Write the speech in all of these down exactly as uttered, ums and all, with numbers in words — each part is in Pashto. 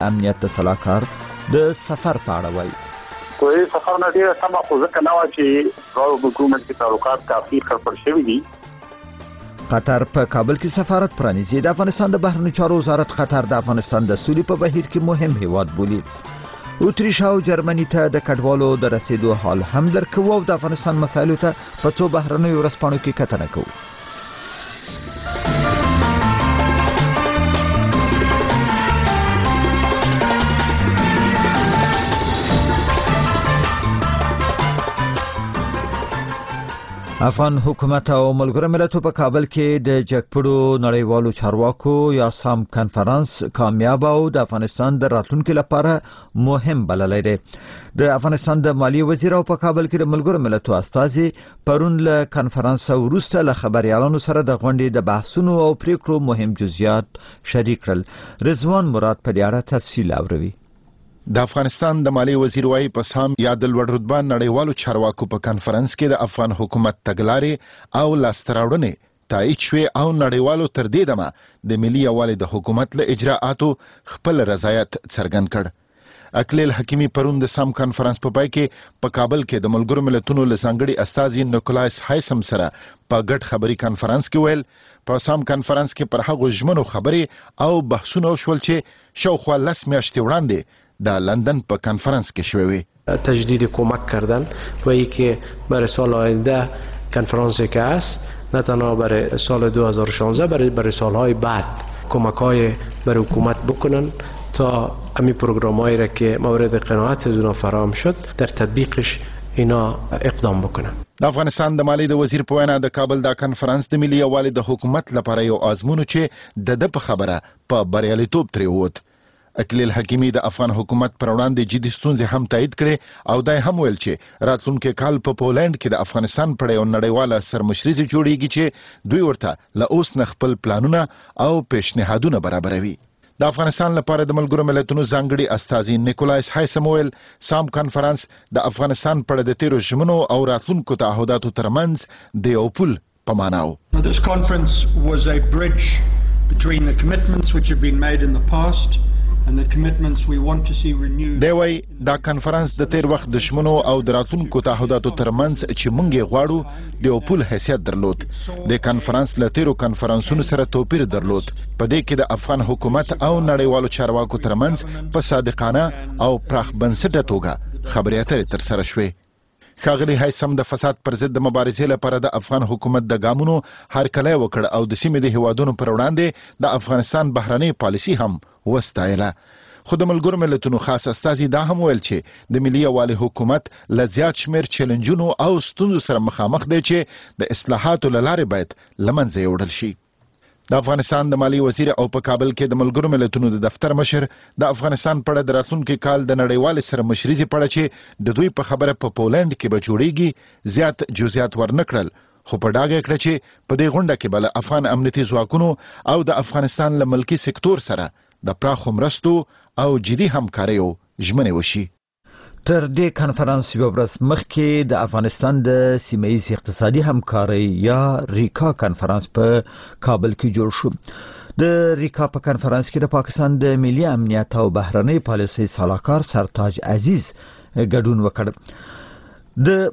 امنیت صلاحکار د سفر په اړه وایي. کوئی سفر نه ډیر سم خو ځکه نه و چې غواړو حکومت کې تعلقات کافي خرڅ شوي دي. قطر په کابل کې سفارت پرانیزي. د افغانستان د بهرنیو چارو وزارت قطر د افغانستان د سولې په بهیر کې مهم هیواد بولي. اتریش او جرمني ته د کډوالو د رسیدو حال هم درکو او د افغانستان مسایلو ته په څو بهرنیو ورځپاڼو کې کتنه کوو. افغان حکومت او ملګرو ملتونو په کابل کې د جګپړو نړیوالو چارواکو یا سام کانفرنس کامیاب او د افغانستان د راتلونکو لپاره مهم بللی دی. د افغانستان د مالی وزیر او په کابل کې د ملګرو ملتونو استازي پرون له کانفرنس وروسته له خبريالانو سره د غونډې د بحثونو او پریکړو مهم جزئیات شریک کړل. رضوان مراد په دې اړه تفصیل اوري. د افغانستان د مالی وزیر وايي په سام یا د لوړ رتبه نړیوالو چارواکو په کانفرنس کې د افغان حکومت تګلارې او لاستراوړنې تایید شوې او نړیوالو تر دې دمه د ملي یووالي د حکومت له اجراءاتو خپل رضایت څرګند کړ. اکلیل حکیمی پرون د سام کانفرنس په پای کې په کابل کې د ملګرو ملتونو له ځانګړي استازي نیکولایس هایسم سره په ګډ خبري کانفرنس کې ویل په سام کانفرنس کې پر هغو ژمنو خبرې او بحثونه وشول چې شاوخوا لس میاشتې وړاندې در لندن په کنفرانس کې شوی. تجدید کمک کردن و اینکه برای سال آینده کنفرانسی که است نه تنها برای سال دو هزار و شانزده برای برای سالهای بعد کمک‌های برای حکومت بکنن تا همین پروگرام‌هایی را که مورد قناعت از اونا فراهم شد در تطبیقش اینا اقدام بکنن. د افغانستان د مالی د وزیر په وینا د کابل د کنفرانس د ملي یووالي د حکومت لپاره یو آزمون چې د د په خبره په بریالیتوب ترې ووت. اکلیل حکیمی د افغان حکومت پر وړاندې جدي ستونزې هم تایید کړي او دا هم ویل چې راتلونکي کال په پولند کې د افغانستان پر یو نړیواله سرمشري جوړیږي چې دوی ورته له اوس نه خپل پلانونه او پیشنهادونه برابروي. د افغانستان لپاره د ملګرو ملتونو ځانګړي استازي نیکولایس هایسم ویل سام کانفرنس د افغانستان پر د تیرو ژمنو او راتلونکو تعهداتو ترمنځ د یو پل په معنا و. This conference was a bridge between the commitments which have been made in the past and the commitments we want to see renewed. دی وای دا کنفرانس د تیر وخت دشمنو او دراتونکو تعهداتو ترمنځ چې مونږ یې غواړو د یو پل حیثیت درلود. د کنفرانس له تیرو کنفرانسونو سره توپیر درلود. په دې کې د افغان حکومت او نړیوالو چارواکو ترمنځ په صادقانه او پراخ بنسټه توګه خبرې اترې ترسره شوې. ښاغلي هایسم د فساد پر ضد د مبارزې لپاره د افغان حکومت د ګامونو هرکلی وکړ او د سیمې د هیوادونو پر وړاندې د افغانستان بهرنۍ پالیسي هم وستایله. خو د ملګرو ملتونو خاص استازي دا هم ویل چې د ملي یووالي حکومت له زیات شمېر چیلنجونو او ستونزو سره مخامخ دی چې د اصلاحاتو له لارې باید له منځه یوړل شي. د افغانستان د مالی وزیر او په کابل کې د ملګرو ملتونو د دفتر مشر د افغانستان په اړه د راتلونکي کال د نړیوالې سرمشري په اړه چې د دوی په خبره په پولند کې به جوړیږي زیات جزئیات ورنکړل. خو په ډاګه کړه چې په دې غونډه کې بل افغان امنیتي ځواکونو او د افغانستان له ملکی سکتور سره د پراخو مرستو او جدي همکاریو ژمنې وشي. تر دې کانفرنس یو ورځ مخکې د افغانستان د سیمه‌ییز اقتصادي همکارۍ یا ریکا کانفرنس په کابل کې جوړ شو. د ریکا په کانفرنس کې د پاکستان د ملي امنیت او بهرنۍ پالیسۍ صلاحکار سرتاج عزیز ګډون وکړ. د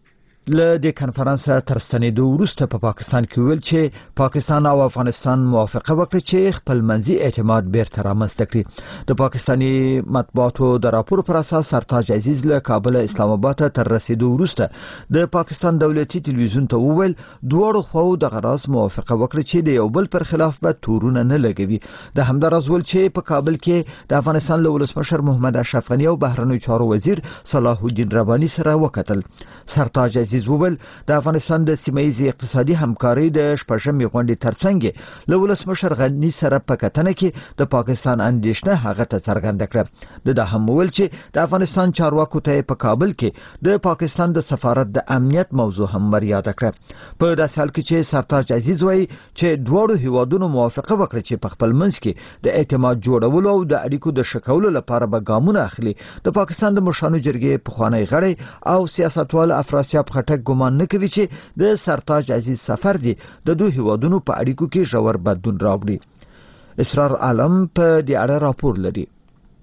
له دې کانفرنس تر ستنېدو وروسته په پاکستان کې ویل چې پاکستان او افغانستان موافقه وکړه چې خپل منځي اعتماد بیرته رامنځته کړي. د پاکستاني مطبوعاتو د راپور پر اساس سرتاج عزیز له کابل اسلام آباد ته تر رسیدو وروسته د پاکستان دولتي تلویزیون ته وویل دواړو خواو د غراض موافقه وکړه چې د یو بل پر خلاف به تورونه نه لګوي. د همداراز ویل چې په کابل کې د افغانستان له ولسمشر محمد اشرف غني او بهرنیو چارو وزیر صلاح الدین رباني سره وکتل. سرتاج عزیز وویل د افغانستان د سیمه‌ییز اقتصادي همکارۍ د شپږمې غونډې ترڅنګ له ولسمشر غني سره په کتنه کې د پاکستان اندېښنه هغه ته څرګنده کړه. د دا هم ویل چې د افغانستان چارواکو ته په کابل کې د پاکستان د سفارت د امنیت موضوع هم مریاده کړه. په داسې حال کې چې سرتاج عزیز وایي چې دواړو هیوادونو موافقه وکړه چې په خپل منځ کې د اعتماد جوړولو او د اړیکو د ښه کولو لپاره به ګامونه اخلي. د پاکستان د مشرانو جرګې پخوانی غړی او سیاستوال افراسیاب خټک ګمان نه کوي چې د سرتاج عزیز سفر دی د دوه هیوادونو په اړیکو کې ژور بدلون راوړي. اسرار عالم په دې اړه راپور لري.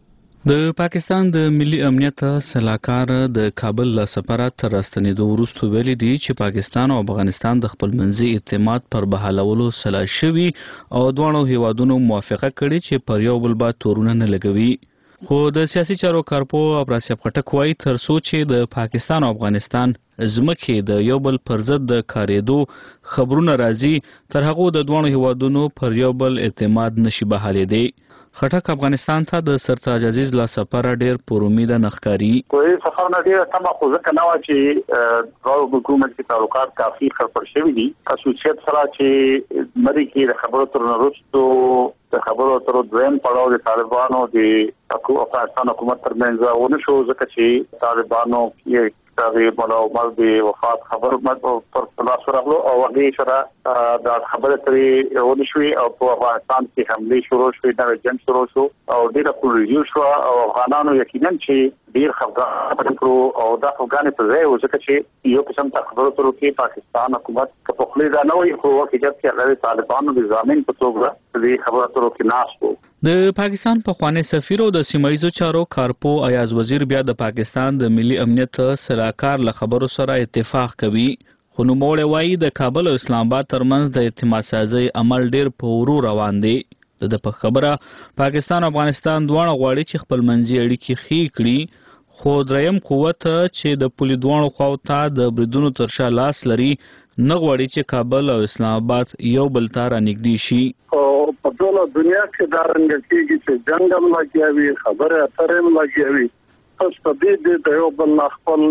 د پاکستان د ملي امنیت سلاکار د کابل له سفاره تر راستنېدو وروسته ویلي دي چې پاکستان او افغانستان د خپل منځي اعتماد پر بحالولو سلا شوي او دواړو هیوادونو موافقه کړې چې پر یو بل باندې تورونه نه لګوي. خو د سیاسي چارو کارپو ابراسیب خټک وایي تر څو چې د پاکستان او افغانستان ځمکې د یو بل پر ضد د کارېدو خبرونه راځي تر هغو د دواړو هیوادونو پر یو بل اعتماد نشي بحالېدی. خټک افغانستان ته د سرتاج عزیز لا سفر ډېر پر امید نه ښکاري. کوئی سفر نه دی سم خو ځکه نه و چې راو حکومت کې تعلقات کافي خراب شوي دي. خصوصیت سره چې مری کې خبرو تر وروسته د خبرو تر دویم پړاو د طالبانو د افغانستان حکومت ترمنځ ونه شو ځکه چې طالبانو یې تاغي بلو مال دی وفات خبر مت پر خلاص راغلو او هغه سره د خبره ترې ونشوي او په افغانستان کې حمله شروع شوې د جنگ شروع شو او ډیره پولیسو شو او افغانانو یقینا چې ډیر خبره پټکړو او د افغان په ځای وځکه چې یو قسم ته خبرو تر کې پاکستان حکومت په خپل ځای نه وي خو چې چې هغه طالبانو د ضامن په توګه د خبرو تر کې ناشو. د پاکستان په خوانی سفیر او د سیمایي چارو کارپو ایاز وزیر بیا د پاکستان د ملي امنیت سلاکار له خبرو سره اتفاق کوي. خو نوموړی وایي د کابل او اسلام آباد ترمنځ د اعتماد سازي عمل ډیر په ورو روان دی. د په خبره پاکستان او افغانستان دواړه غواړي چې خپل منځي اړیکې ښې کړي خو دریم قوت چې د پولي دواړو خواو ته د بریدونو تر شا لاس لري نه غواړي چې کابل او اسلام آباد یو بل ته رانږدې شي. په ټوله دنیا کې دا رنګ کېږي چې جنگ هم لګیاوي خبره اترې هم لګیاوي پس په دې د یو بل خپل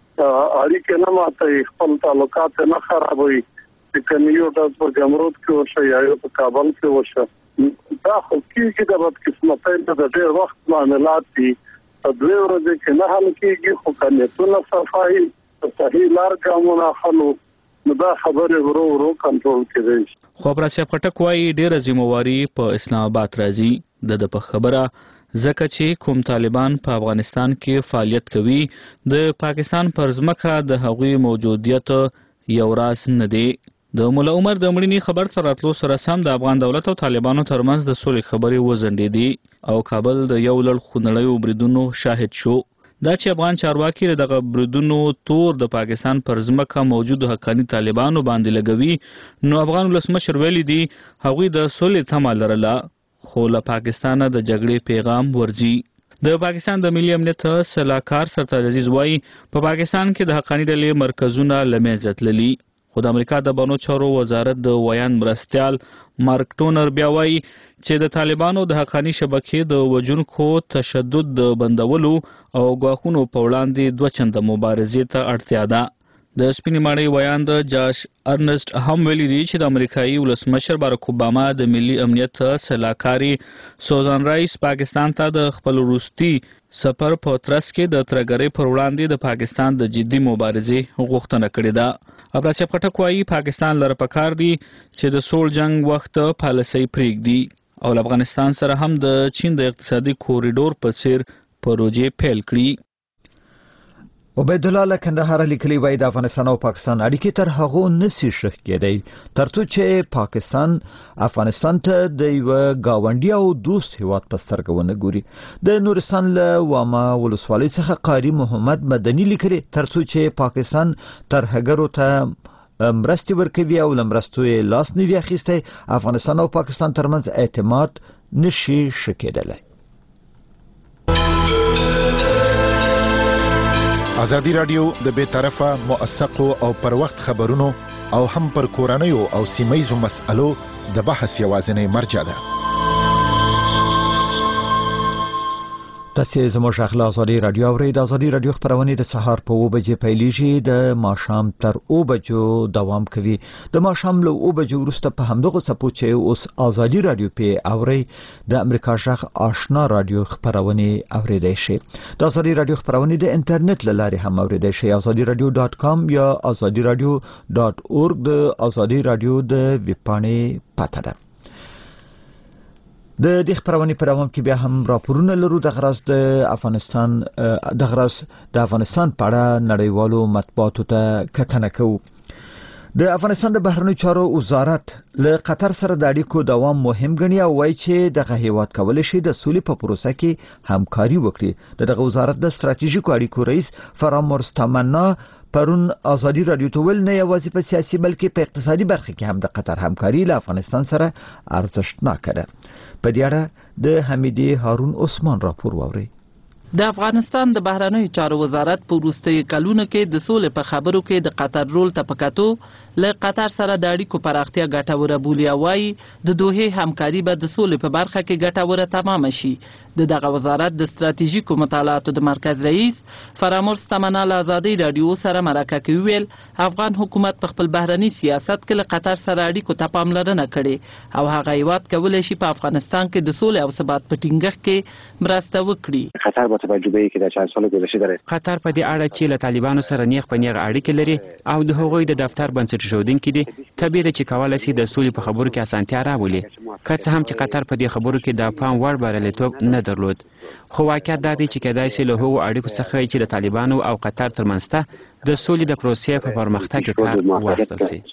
اړیکې نه ماتوي خپل تعلقات نه خرابوي چې کنيو د پرګمرود کې وشي یا په کابل کې وشي دا خو کېږي د بدقسمتۍ د ډېر وخت معاملات دي په دوه ورځې کې نه حل کېږي خو کنه ټول صفایي صحیح لار ګامونه خلو نو دا خبره ورو ورو کنټرول کېږي. خو پراسیب خټک وایي ډېره ذمہواري په اسلام آباد راځي. د په خبره ځکه چې کوم طالبان په افغانستان کې فعالیت کوي د پاکستان پر ځمکه د هغوی موجودیت یو راز نه دی. د مولا عمر د مړینې خبر سره راتلو سره سم د افغان دولت او طالبانو ترمنځ د سولې خبرې وځنډېدې او کابل د یو لړ خونړیو بریدونو شاهد شو. دا چې افغان چارواکي دغه بریدونو تور د پاکستان پر ځمکه موجود حقاني طالبانو باندې لګوي نو افغان ولسمشر ویلي دي هغوی د سولې تمه لرله خو له پاکستانه د جګړې پیغام ورځي. د پاکستان د ملي امنیت سلاکار سرتاج عزیز وایي په پاکستان کې د حقاني ډلې مرکزونه له منځه تللي خو د امریکا د بانو چارو وزارت د ویان مرستیال مارک ټونر بیا وایي چې د طالبانو د حقاني شبکې د وژونکو تشدد د بندولو او ګواښونو په وړاندې دوه چنده مبارزې ته اړتیا ده. د سپینې ماڼۍ ویان د جاش ارنسټ هم ویلي دي چې د امریکایي ولسمشر باراک اوباما د ملي امنیت سلاکاري سوزان رایس پاکستان ته د خپل وروستي سفر په ترڅ کې د ترګرۍ پر وړاندې د پاکستان د جدي مبارزې غوښتنه کړې ده. ابراسیب خټک وایي پاکستان لره پکار دی چې د سول جنگ وخت پالیسي پرېږدي او افغانستان سره هم د چین د اقتصادي کوریډور په څیر پروژې پیل کړي. عبید الله له کندهار لیکلي وای د افغانستان او پاکستان اړیکې تر هغو نسی شخ کېدی ترڅو چې پاکستان افغانستان ته د یو گاونډي او دوست هیواد په سترګه ونه ګوري. د نورستان له واما ولسوالۍ څخه قاری محمد مدني لیکلي ترڅو چې پاکستان تر هغرو ته مرستي ورکوي او لمرستو لاس نیوي اخیسته افغانستان او پاکستان ترمنځ اعتماد نشي شکېدلی. ازادي رادیو د بے طرفه موثقو او پر وخت خبرونو او هم پر کورنیو او سیمایزو مسألو د بحث یوازینی مرجع ده. تاسو زموږ خپل ازادي رادیو اورئ. د ازادي رادیو خبرونه د سهار په اوه بجې پیلېږي د ماښام تر اوه بجو دوام کوي. د ماښام له اوه بجو وروسته په همدغه څپو چې اوس ازادي رادیو په اورئ د امریکا ژغ آشنا رادیو خبرونه اوریدئ شي. د ازادي رادیو خبرونه د انټرنیټ له لارې هم اوریدئ شي. ازادي رادیو ډاټ کام یا ازادي رادیو ډاټ اورګ د ازادي رادیو د ویب پاڼې پته ده. د دې خبرونه په روان کې بیا هم راپورونه لرو د غرض د افغانستان د غرض د افغانستان په اړه نړیوالو مطبوعاتو ته کتنه کوو. د افغانستان د بهرنیو چارو وزارت له قطر سره د اړیکو دوام مهم ګڼي او وایي چې دغه هیواد کولای شي د سولې په پروسه کې همکاري وکړي. دغه وزارت د ستراتیژیکو اړیکو رئیس فرامورس تمنا پرون ازادي رادیو ته ویل نه یوازې په سیاسي بلکې په اقتصادي برخه کې هم د قطر همکاري له افغانستان سره ارزښتناکه ده. په دې اړه د حمیدي هارون عثمان راپور واوري. د افغانستان د بهرنیو چارو وزارت په وروستیو کلونو کې د سولې په خبرو کې د قطر رول ته پکاتو له قطر سره د اړیکو پراختیا ګټوره بولي او وايي د دوه همکاري به د سولې په برخه کې ګټوره تمام شي. د دغه وزارت د ستراتیژیکو مطالعاتو د مرکز رئیس فرامورس تمنا له ازادي رادیو سره مرکه کې ویل افغان حکومت په خپل بهرني سیاست کې له قطر سره اړیکو ته پاملرنه کړې او هغه هیواد کولای شي په افغانستان کې د سولې او ثبات په ټینګښت کې مرسته وکړي. قطر با توجه به اینکه در چند سال گذشته داره قطر په دې اړه چې له طالبانو سره نیغ په نیغ اړیکې لري او د هغوی د دفتر بنسټ ایښودونکي دي، طبیعي ده چې کولای شي د سولې په خبرو کې اسانتیا راولي. که څه هم چې قطر په دې خبرو کې د پام وړ بریالیتوب نه درلود، خو واقعیت دا دی چې کېدای شي له هغو اړیکو څخه چې د طالبانو او قطر ترمنځ د سولې د پروسې په پرمختګ کې کار واخیستل شي.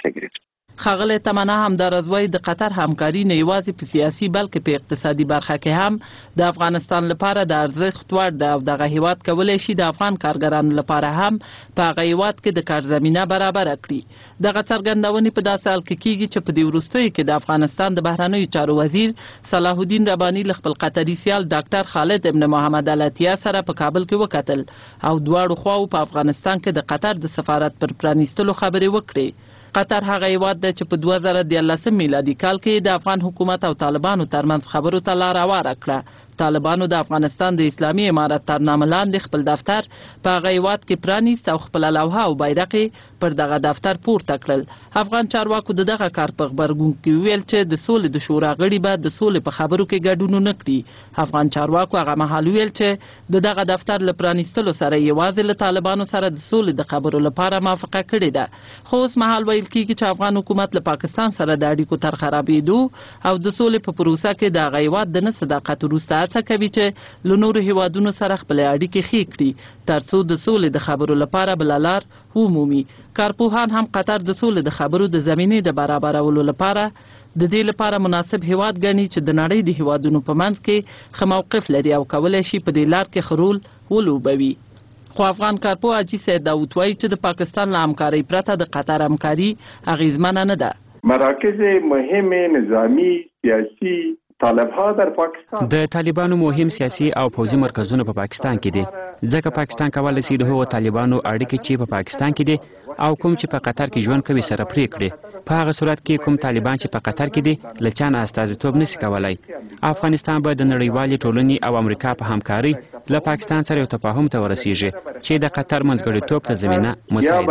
ښاغلی تمنا هم دا رضوی د قطر همکاري نه یوازې په سیاسي بلکې په اقتصادي برخه کې هم د افغانستان لپاره د ارزښت وړ ده او دغه هیواد کولای شي د افغان کارګرانو لپاره هم په هغه هیواد کې د کار زمینه برابره کړي. دغه څرګندونې په داسې حال کې کیږي چې په دې وروستیو کې د افغانستان د بهرنیو چارو وزیر صلاح الدین رباني له خپل قطري سیال ډاکټر خالد ابن محمد العطیه سره په کابل کې وکتل او دواړو خواو په افغانستان کې د قطر د سفارت پر پرانیستلو خبرې وکړې. قطر هغه هیواد دی چې په دوه زره دیارلسم میلادي کال کې د افغان حکومت او طالبانو ترمنځ خبرو ته لار هواره کړه. طالبانو د افغانستان د اسلامي امارت تر نامه لاندې خپل دفتر په هغه هیواد کې پرانیست او خپل لوحه او بیرغ پر دغه دفتر پورته کړل. افغان چارواکو د دغه کار په خبرګون کې ویل چې د سولې د شورا غړي به د سولې په خبرو کې ګډون نه کړي. افغان چارواکو هغه مهال ویل چې د دغه دفتر له پرانیستلو سره یوازې له طالبانو سره د سولې د خبرو لپاره موافقه کړې ده. خو اوس مهال ویل کیږي چې افغان حکومت له پاکستان سره د اړیکو تر خرابېدو او د سولې په پروسه کې د هغه هیواد د نه صداقت وروسته هڅه کوي چې له نورو هیوادونو سره خپل اړیکې ښې کړي ترڅو د سولې د خبرو لپاره بله لار ومومي. کارپوهان هم قطر د سولې د خبرو د زمینې د برابرولو لپاره د دې لپاره مناسب هیواد ګڼي چې د نړۍ د هیوادونو په منځ کې ښه موقف لري او کولی شي په دې لار کې ښه رول ولوبوي. خو افغان کارپوه حاجي سید داود وایي چې د پاکستان له همکارۍ پرته د قطر همکاري اغیزمنه نه ده. مراکز مهم نظامی سیاسي طالبها در پاکستان د طالبانو مهم سیاسي او پوځي مرکزونه په پا پاکستان کې دي، ځکه پاکستان کولای شي د هغو طالبانو اړیکې چې په پا پاکستان کې دي او کوم چې په قطر کې ژوند کوي سره پرې کړي. په هغه صورت کې کوم طالبان چې په قطر کې دي له چا نه استازیتوب نشي کولای. افغانستان به د نړیوالې ټولنې او امریکا په همکارۍ له پاکستان سره یو تفاهم ته ورسیږي چې د قطر منځګړیتوب ته زمینه مساعد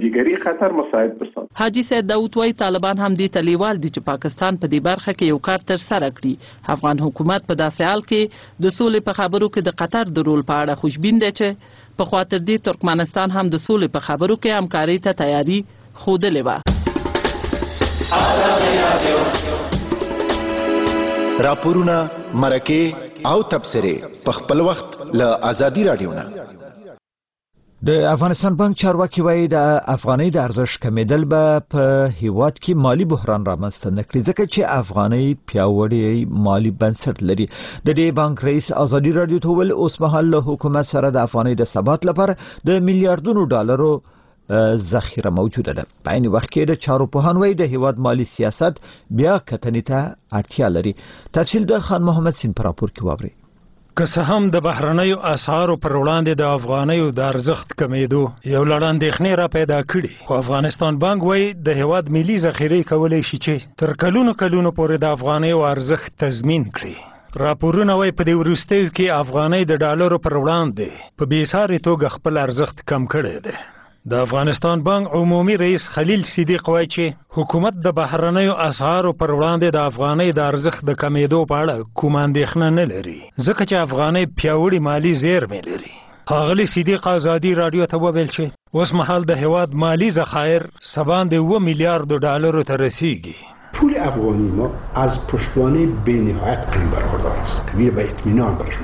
کړي. حاجي سید داود وایي طالبان هم دې ته لیوال دي چې پاکستان په دې برخه کې یو کار تر سره کړي. افغان حکومت په داسې حال کې د سولې په خبرو کې د قطر د رول په اړه خوشبین دی چې په خاطر دې ترکمنستان هم د سولې په خبرو کې همکارۍ ته تیاری ښودلې وه. راپورونه، مرکې او تبصرې په خپل وخت له ازادي رادیو نه. د افغانستان بانک چارواکي وایي د افغانۍ د ارزښت کمیدل به په هیواد کې مالی بحران رامنځته نه کړي ځکه چې افغانۍ پیاوړی مالی بنسټ لري. د دې بانک رئیس ازادي رادیو ته ویل اوس مهال له حکومت سره د افغانۍ د ثبات لپاره د میلیارډونو ډالرو ذخیره موجوده ده. په عین وخت کې د چارو پوهان وایي د هیواد مالی سیاست بیا کتنې ته اړتیا لري. تفصیل د خان محمد سین پر راپور کې واوري. که څه هم د بهرنیو اسعارو پر وړاندې د افغانیو د ارزښت کمیدو یو لړ اندېښنې را پیدا کړي، خو افغانستان بانک وایي د هیواد ملي ذخیرې کولی شي چې تر کلونو کلونو پورې د افغانیو ارزښت تضمین کړي. راپورونه وایي په دې وروستیو کې افغانۍ د ډالرو پر وړاندې په بېسارې توګه خپل ارزښت کم کړی دی. د افغانستان بانک عمومي رئیس خلیل صدیق وایي چې حکومت د بهرنیو اسعارو پر وړاندې د افغانۍ د ارزښت د کمیدو په اړه کوم اندېښنه نه لري ځکه چې افغانۍ پیاوړي مالي زیرمې لري. ښاغلي صدیق ازادي رادیو ته وویل چې اوس مهال د هیواد مالي ذخایر سباند اوه میلیارد ډالرو ته رسیږي. پول افغانی ما از پشتوانه بی‌نهایت قوی برخوردار است. وی به اطمینان بر شما میگم.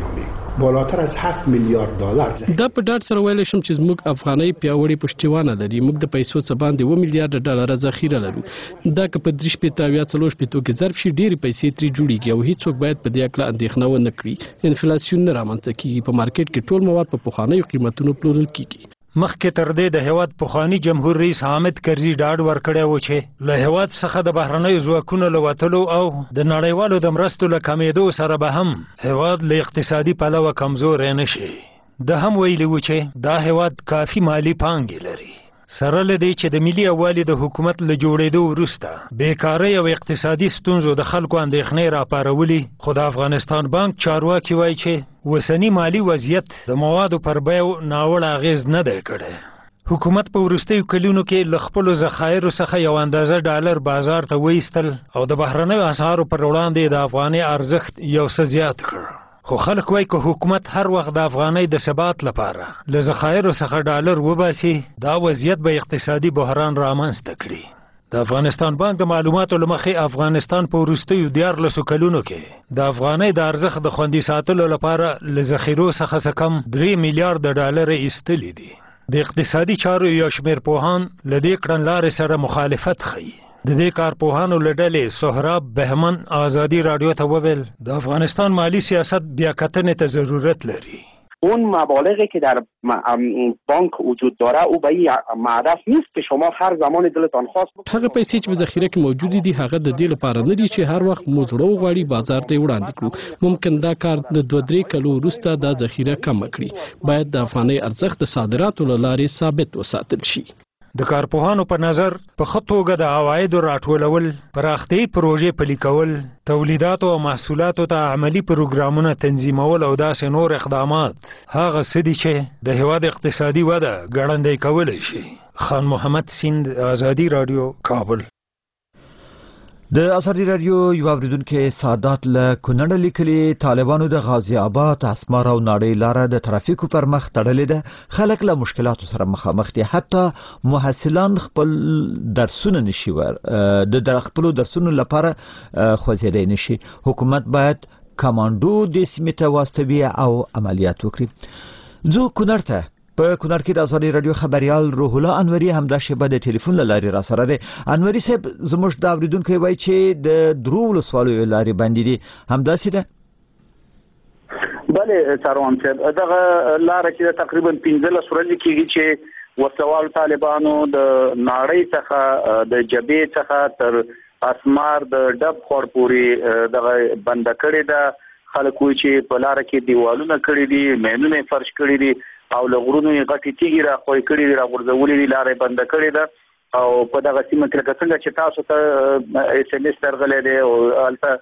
بالاتر از هفت میلیارد دلار دا په ډاډ سره ویل شم چې زموږ افغاني پیاوړي پشتیوانه لري. موږ د پیسو څخه باندې و میلیارډ ډالر ذخیره لرو. دا که په درې شپې تاویا څلور شپې تو کې ضرب شي ډېری پیسې ترې جوړیږي او هیڅوک باید په دې اړه اندېښنه ونه کړي. انفلیسیون نه رامنځته کیږي. په مارکیټ کې ټول مواد په پخوانیو قیمتونو پلورل کیږي. مخکې تر دې د هیواد پخوانی جمهور رئیس حامد کرزي ډاډ ورکړی و چې له هیواد څخه د بهرنیو ځواکونو له وتلو او د نړیوالو د مرستو له کمېدو سره به هم هیواد له اقتصادي پلوه کمزوری نه شي. ده هم ویلي و چې دا هیواد کافي مالي پانګې لري. سره له دې چې د ملي یووالي د حکومت له جوړېدو وروسته بیکارۍ او اقتصادي ستونزو د خلکو اندېښنې راپارولي، خو د افغانستان بانک چارواکي وایي چې اوسني مالي وضعیت د موادو پر بیو ناوړه اغېز نه دی کړی. حکومت په وروستیو کلونو کې له خپلو ذخایرو څخه یو اندازه ډالر بازار ته وایستل او د بهرنیو اسعارو پر وړاندې د افغانۍ ارزښت یو څه زیات کړ. خو خلک وایي که حکومت هر وخت د افغانۍ د ثبات لپاره له ذخایرو څخه ډالر وباسي، دا وضعیت به اقتصادي بحران رامنځته کړي. د افغانستان بانک د معلوماتو له مخې افغانستان په وروستیو دیارلسو کلونو کې د افغانۍ د ارزښت د خوندي ساتلو لپاره له ذخیرو څخه څه کم درې میلیارډ ډالر ایستلي دي. د اقتصادي چارو یو شمېر پوهان له دې کړنلارې سره مخالفت ښیي. د دې کارپوهانو له ډلې سهراب بهمن آزادی رادیو ته وویل د افغانستان مالی سیاست بیا کتنې ته ضرورت لري. اون مبالغی که در بانک وجود داره او به این معرف نیست که شما هر زمان دلتان خواست بکنید. هغه پیسې چې په ذخیره کې موجود دي هغه د دې لپاره نه دي چې هر وخت مو زړه وغواړي بازار ته وړاندې کړو. ممکن دا کار د دوه درې کلو وروسته دا ذخیره کم کړي. باید د افغانۍ ارزښت د صادراتو له لارې ثابت وساتل شي. د کارپوهانو په نظر په ښه توګه د عوایدو راټولول، پراختیایي پروژې پلي کول، تولیداتو او محصولاتو ته عملي پروګرامونه تنظیمول او داسې نور اقدامات هغه څه دي چې د هیواد اقتصادي وده ګړندی کولی شي. خان محمد سیند، آزادي رادیو، کابل. د آزادي رادیو یو اوریدونکو سادات له کونړ لیکلي طالبانو د غازی آباد، اسمار او ناړۍ لاره د ترافیکو پر مخ تړلې ده. خلک له مشکلاتو سره مخامخ دي. حتی محصلان خپل درسونه نشي ور د خپل درسونو لپاره خوځېدای نشي. حکومت باید کمانډو د سیمې ته واستوي او عملیات وکړي. ځو کونړ ته. په کونړ کې د آزادي رادیو خبريال روح الله انوري همدا شیبه د ټلیفون له لارې را سره دی. انوري صاحب، زموږ د اوریدونکو وایي چې د درو ولسوالیو لارې بندې دي، همداسې ده؟ بله سروان صاحب، دغه لاره چې تقریبا پنځلس ورځې کېږي چې وسوال طالبانو د ناړۍ څخه د جبهې څخه تر اسمار د ډب خور پورې دغه بند کړې ده. خلک وایي چې په لاره کې دیوالونه کړي دي، مینونه فرش کړي دي او له غرونو یې غټې تیږې را خوی کړي دي، را غورځولې دي، لاره یې بنده کړې ده. او په دغه سیمه کې لکه څنګه چې تاسو ته ایس ام ایس درغلی دی او هلته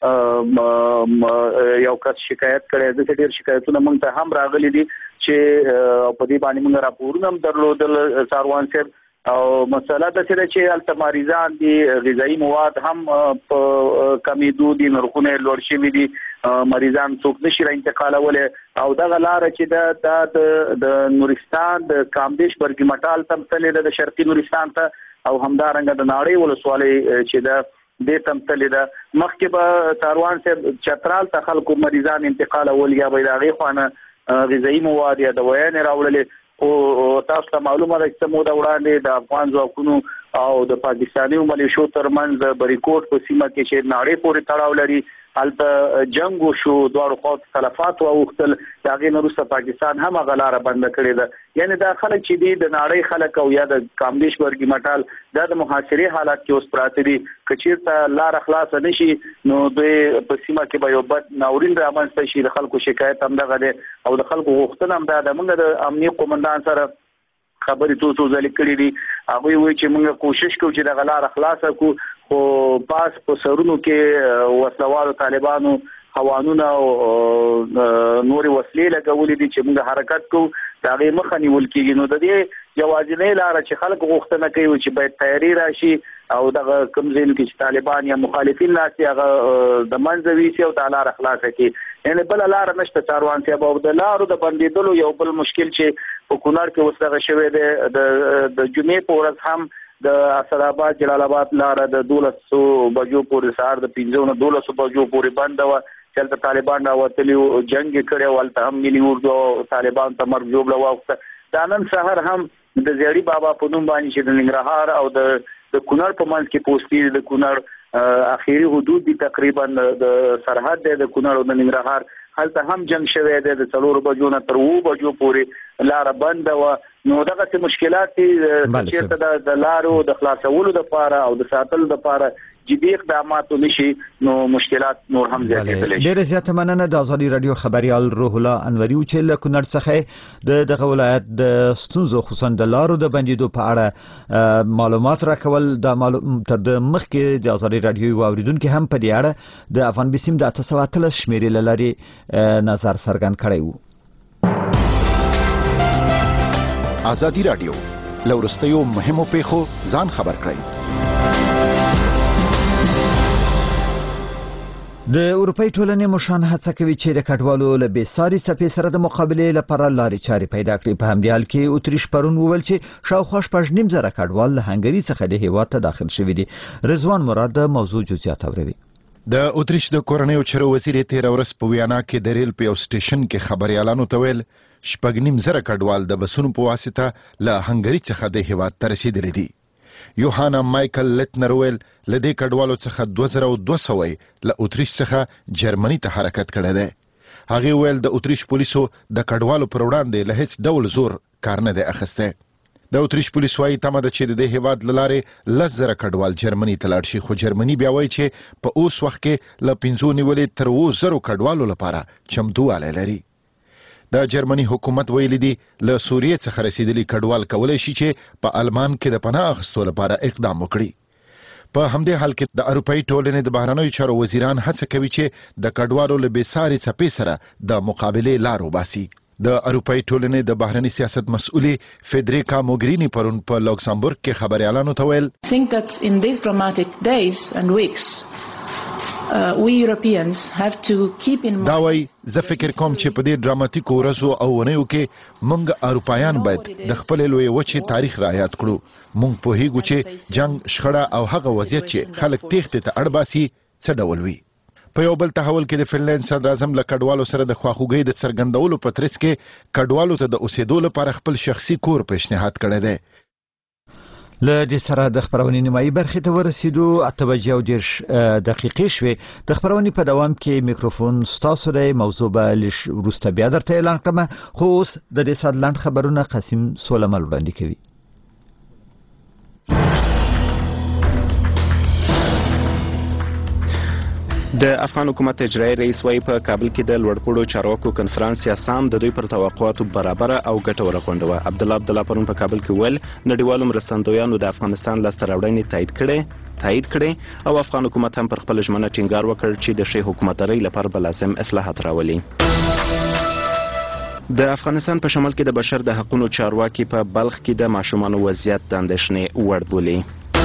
یو کس شکایت کړی دی. ډېر شکایتونه موږ ته هم راغلي دي چې په دې باندې موږ راپورونه هم درلودل ساروان صاحب. او مسله دا چې هلته مریضان دي، غذایي مواد هم په کمېدو دي، نرخونه یې لوړ شوي دي، مریضان څوک نشي را انتقالولی. او دغه لاره چې ده دا د نورستان د کامدیش برګي مټال ته تللې ده، د شرقي نورستان ته، او همدارنګه د ناړۍ ولسوالۍ چې ده دې ته تللې ده. مخکې به ساروان صاحب چترال ته خلکو مریضان انتقالول یا به یې د هغې خوانه غذایي مواد یا دوایانې راوړلې. او تاسو ته معلومه ده چې موده وړاندې د افغان ځواکونو او د پاکستاني ملیشو ترمنځ د بریکوټ په سیمه کې چې ناړۍ پورې تړاو لري، هلته جنگ وشو، دواړو خواو تلفات واوښتل. د هغې نه وروسته پاکستان هم هغه لاره بنده کړې ده. یعنې دا خلک چې دي د ناړۍ خلک او یا د کامدیش برګي مټال دا د محاصرې حالات کې اوس پراته دي. که چېرته لاره خلاصه نه شي نو دوی په سیمه کې به یو بد ناورین رامنځته شي. د خلکو شکایت همدغه دی او د خلکو غوښتنه هم دا ده. موږ د امنیه قومندان سره خبرې څو څو ځلې کړې دي. هغوی وایي چې موږ کوشش کوو چې دغه لاره خلاصه کړو، خو پاس په سرونو کې وسلوالو طالبانو قوانونه او نورې وسلې لګولې دي چې موږ حرکت کوو، د هغې مخه نیول کېږي. نو د دې یوازینۍ لاره چې خلک غوښتنه کوي چې باید تیاري راشي او دغه کوم ځایونو کې چې طالبان یا مخالفین ناست هغه د منځه ویسي او دا لاره خلاصه کړي. یعنې بله لاره نشته ساروان صاحب. او د لارو د بندېدلو یو بل مشکل چې په کونړ کې اوس دغه شوی دی، د جمعې په ورځ هم د اسداباد جلال آباد لاره د دولسو بجو پورې سهار د پنځو نه دولسو بجو پورې بنده وه چې د طالبان راوتلی جنگ کړي ولته هم ملي اردو طالبان ته مرګ جوړ واوخته. دا نن سحر هم د زیړی بابا په نوم باندې چې د ننګرهار او د د کونړ په منځ کې پوسټي د کونړ اخیری حدود دي تقریبا د سرحد د کونړ او د ننګرهار هلته هم جنگ شوه د څلور بجو نه تر وو بجو پورې لار بند و. نو دغه څه مشکلات چې د لارو د خلاصولو لپاره او د ساتلو لپاره جدي اقدامات نشي نو مشکلات نور هم زیاتېدل شي. ډېر زیات مننه د ازادي رادیو خبريال روح الله انوري چې له کونړ څخه د دغه ولایت د ستونزو خصوصا د لارو د بندیدو په اړه معلومات راکول. د معلوم تر د مخکې د ازادي رادیو اوریدونکو هم په دې اړه د افغان بسیم د اته سوه اتلس شمیرې لري نظر څرګند کړی وو. ازادي رادیو لورستیو مهمو پیښو ځان خبر کړئ. د اروپای ټولنې مشان هڅه کوي چې د کډوالو له بېساري څپې سره د مقابلې لپاره لارې چارې پیدا کړي. په همدې حال کې اتریش پرون وویل چې شاوخوا شپږ نیم زره کډوال له هنګري څخه د هیواد ته داخل شوي دي. رضوان مراد د موضوع جزئیات اوري. د اتریش د کورنیو چارو وزیر تیر ورځ په ویانا کې د ریل په یو سټیشن کې خبريالانو ته ویل شپږ نیم زره کډوال د بسونو په واسطه له هنګري څخه د هیواد ته رسیدلي دي. یوهانا مایکل لتنر ویل لدې کډوالو څخه دوه زره دوه سوه له اتریش څخه جرمني ته حرکت کړی دی. هغه ویل د اتریش پولیسو د کډوالو پر وړاندې له هیڅ ډول زور کار نه دی اخیستی. د اتریش پولیس وايي تمه ده چې د دې هیواد له لارې لس زره کډوال جرمني ته لاړ شي، خو جرمني بیا وایي چې په اوس وخت کې له پنځو نیولې تر اووه زرو کډوالو لپاره چمتووالی لري. د جرمني حکومت ویلي دي له سوریې څخه رسیدلي کډوال کولی شي چې په آلمان کې د پناه اخیستو لپاره اقدام وکړي. په همدې حال کې د اروپایي ټولنې د بهرنیو چارو وزیران هڅه کوي چې د کډوالو له بېساري څپې سره د مقابلې لار وباسي. د اروپایي ټولنې د بهرني سیاست مسؤلې فیدریکا موګرینی پرون په لوکسمبورګ کې خبريالانو ته ویل I think that in these dramatic days and weeks Uh, we Europeans have to keep in mind. دا وای زه فکر کوم چې په دې ډراماتیکو ورځو او ونیو کې موږ اروپایان باید د خپل لوی وچې تاریخ رعایت کړو. موږ پوهیږو چې جنگ، شخړه او هغه وضعیت چې خلک تېښتې ته اړ باسي څه ډول وي. په یو بل تحول کې د فنلند صدر اعظم له کډوالو سره د خواخوږۍ د څرګندولو په ترڅ کې کډوالو ته د اوسېدو لپاره خپل شخصي کور پیشنهاد کړی دی. له دې سره د خبرونې نیمایي برخې ته ورسېدو. اته بجې او دېرش دقیقې شوې. د خبرونې په دوام کې میکروفون ستاسو دی. موضوع به لږ وروسته بیا درته اعلان کړم، خو اوس د دې ساعت لنډ خبرونه قاسم سولمل وړاندې کوي. د افغان حکومت اجرایي رئیس وايي په کابل کې د لوړپوړو چارواکو کنفرانس یا سام د دوی پر توقعاتو برابره او ګټوره غونډه وه. عبدالله عبدالله پرون په کابل کې ویل نړیوالو مرستندویانو د افغانستان لاسته راوړنې تایید کړې تایید کړې او افغان حکومت هم پر خپل ژمنه ټینګار وکړ چې د ښې حکومتدارۍ لپاره به لازم اصلاحات راولي. د افغانستان په شمال کې د بشر د حقوقو چارواکي په بلخ کې د ماشومانو وضعیت د اندېښنې وړ بولي.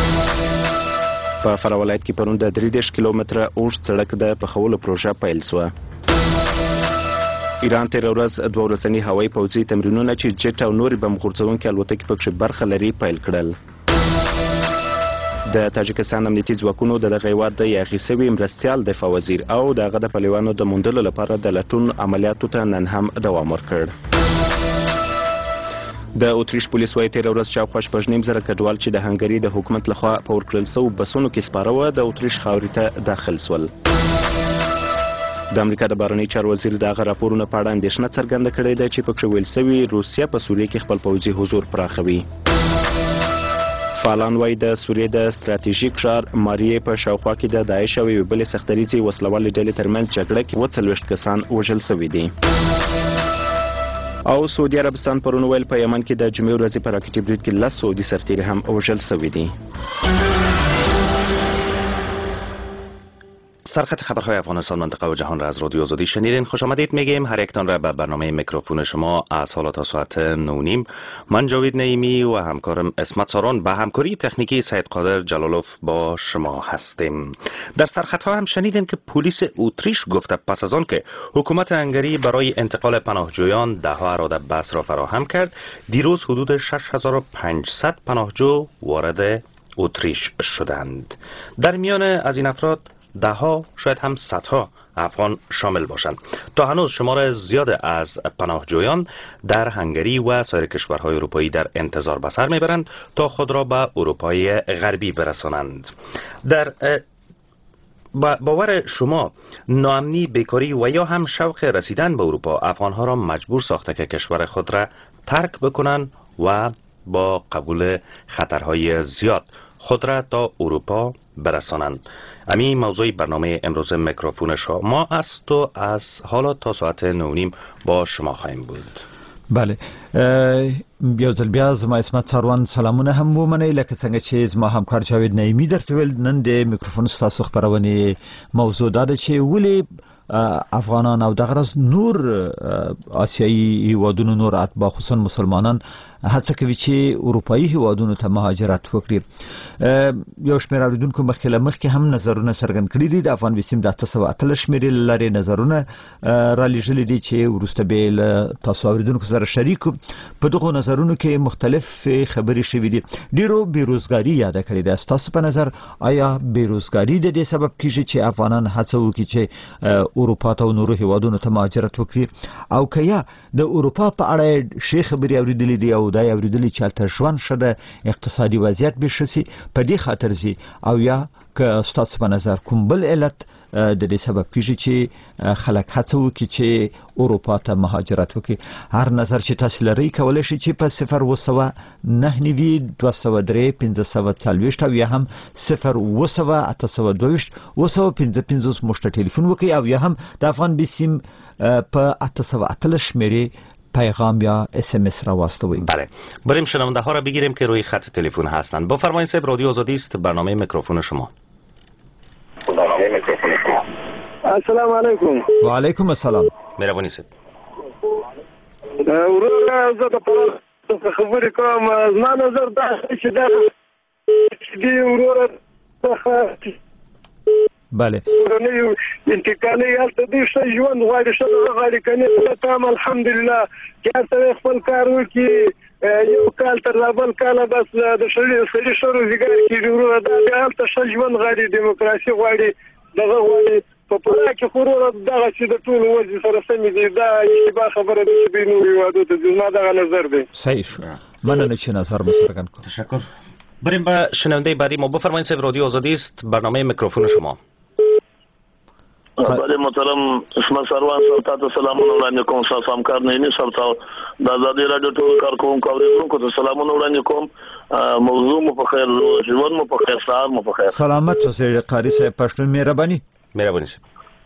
په فراه ولایت کې پرون د درې دېرش کیلومتره اوږد سړک د پخولو پروژه پیل شوه. ایران تېره ورځ دوه ورځني هوایي پوځي تمرینونه چې جټ او نورې بم غورځوونکي الوتکې پکښې برخه لري پیل کړل. د تاجکستان امنیتي ځواکونو د دغه هېواد د یاغي سوي مرستیال دفاع وزیر او د هغه د پلویانو د موندلو لپاره د لټون عملیاتو ته نن هم دوام ورکړ. د اتریش پولیس وايي تېره ورځ شاوخوا شپږ نیم زره کډوال چې د هنګري د حکومت لخوا په ورکړل شوو بسونو کې سپاره وه د اتریش خاورې ته داخل شول. د امریکا د بهرني چارو وزیر د هغه راپورونو په اړه اندېښنه څرګنده کړې ده چې پکښې ویل سوي روسیه په سوریه کې خپل پوځي حضور پراخوي. فعالان وايي د سوریې د ستراتیژیک ښار ماریې په شاوخوا کې د داعش او یوې بلې سختدریځې وسلوالې ډلې ترمنځ جګړه کې اووه څلوېښت کسان وژل سوي دي. او سعودي عربستان پرون ویل په یمن کې د جمعې ورځې په راکټي برید کې لس سعودي سرتیري هم وژل سوي دي. سرخط خبرهای افغانستان، منطقه و جهان را از رادیو آزادی شنیدین. خوش آمدید میگیم هر یکتان را به برنامه میکروفون شما از حالا تا ساعت نه و نیم. من جاوید نعیمی و همکارم اسمت ساران به همکاری تکنیکی سید قادر جلالوف با شما هستیم. در سرخط ها هم شنیدین که پلیس اتریش گفته پس از آن که حکومت هنگری برای انتقال پناهجویان ده ها اراده بس را فراهم کرد، دیروز حدود شش هزار و پانصد پناهجو وارد اتریش شدند. در میان از این افراد ده ها شاید هم صدها افغان شامل باشند. تا هنوز شمار زیاد از پناهجویان در هنگری و سایر کشورهای اروپایی در انتظار به سر میبرند تا خود را به اروپای غربی برسانند. در با باور شما ناامنی، بیکاری و یا هم شوق رسیدن به اروپا افغانها را مجبور ساخته که کشور خود را ترک بکنند و با قبول خطرهای زیاد خود را تا اروپا برسانند؟ امی موضوع برنامه امروز میکروفون شما است و از حالا تا ساعت نو نیم با شما خواهیم بود. بله، یو ځل بیا زما اسمت ساروان سلامونه هم ومنئ. لکه څنګه چې زما همکار جاوید نعیمي درته ویل، نن د میکروفون ستاسو خپرونې موضوع دا ده چې ولې افغانان او دغه راز نور آسیایي هیوادونو نور اتباع خصوصا مسلمانان هڅه کوي چې اروپایي هیوادونو ته مهاجرت وکړي. یو شمېر اوریدونکو مخکې له مخکې هم نظرونه څرګند کړي دي. د افغان وسیم د اته سوه اتلس شمېرې له لارې نظرونه را لیږلي دي چې وروسته به له تاسو اوریدونکو سره شریک په دغو نظرونو کې مختلف خبرې شوي دي. ډیرو بیروزګاري یاده کړې ده. ستاسو په نظر آیا بیروزګاري د دې سبب کیږي چې افغانان هڅه وکړي چې اروپا ته او نورو هیوادونو ته مهاجرت وکړي، او که یا د اروپا په اړه ښې خبرې اورېدلې دي او دا یې اورېدلي چې هلته ژوند ښه ده، اقتصادي وضعیت به ښه سي، په دې خاطر ځي، او یا که ستاسو په نظر کوم بل علت د دې سبب کیږي چې خلک هڅه وکړي چې اروپا ته مهاجرت وکړي؟ هر نظر چې تاسو لرئ کولی شئ چې په صفر اوه سوه نهه نوي دوه سوه درې پنځه سوه څلوېښت او یا هم صفر اوه سوه اته سوه دوه ویشت اوه سوه پنځه پنځوس موږ ته ټلیفون وکړئ، او یا هم د افغان بیسیم په اته سوه اتلس شمېرې پیغام یا اس ام اس را واستوید. بله، بریم شنونده ها را بگیریم که روی خط تلفن هستند. بفرمایید صاحب، رادیو آزادی است، برنامه میکروفون شما. السلام علیکم. و علیکم السلام. مهربانی صاحب. ورور زه د پاره خبرې کوم. زما نظر دا چې دا دی ورور بله ورنه انتقالي هلته دې ښه ژوند غواړي، ښه دغه غواړي، که نه تام الحمدلله چې هلته خپل کار وکړي، یو کال تر بل کاله بس د سړي سړي ښه روزګار کړي. وروره دا بیا هلته ښه ژوند غواړي، دیموکراسي غواړي، دغه غواړي. په پوره کې خو وروره دغه چې د ټولو وضع سره سمې دي، دا اشتباه خبره ده چې دوی نورو هېوادو ته ځي. زما دغه نظر دی. صحیح شو، مننه چې نظر مو څرګند کړ. تشکر. بریم به شنونده بعدی ما. بفرمایید صاحب، رادیو آزادی است، برنامه میکروفون شما. بله محترم اسمت سروان صاحب، تاسو سلامونه وړاندې کوم. تاسو همکار نعیمي صاحب ته د آزادي رادیو ټول کارکونکو اوریدونکو ته سلامونه وړاندې کوم. موضوع مو په خیر، ژوند مو په خیر، سهار مو په خیر. سلامت اوسئ قاری صاحب، پښتون مهرباني. مهرباني صاحب.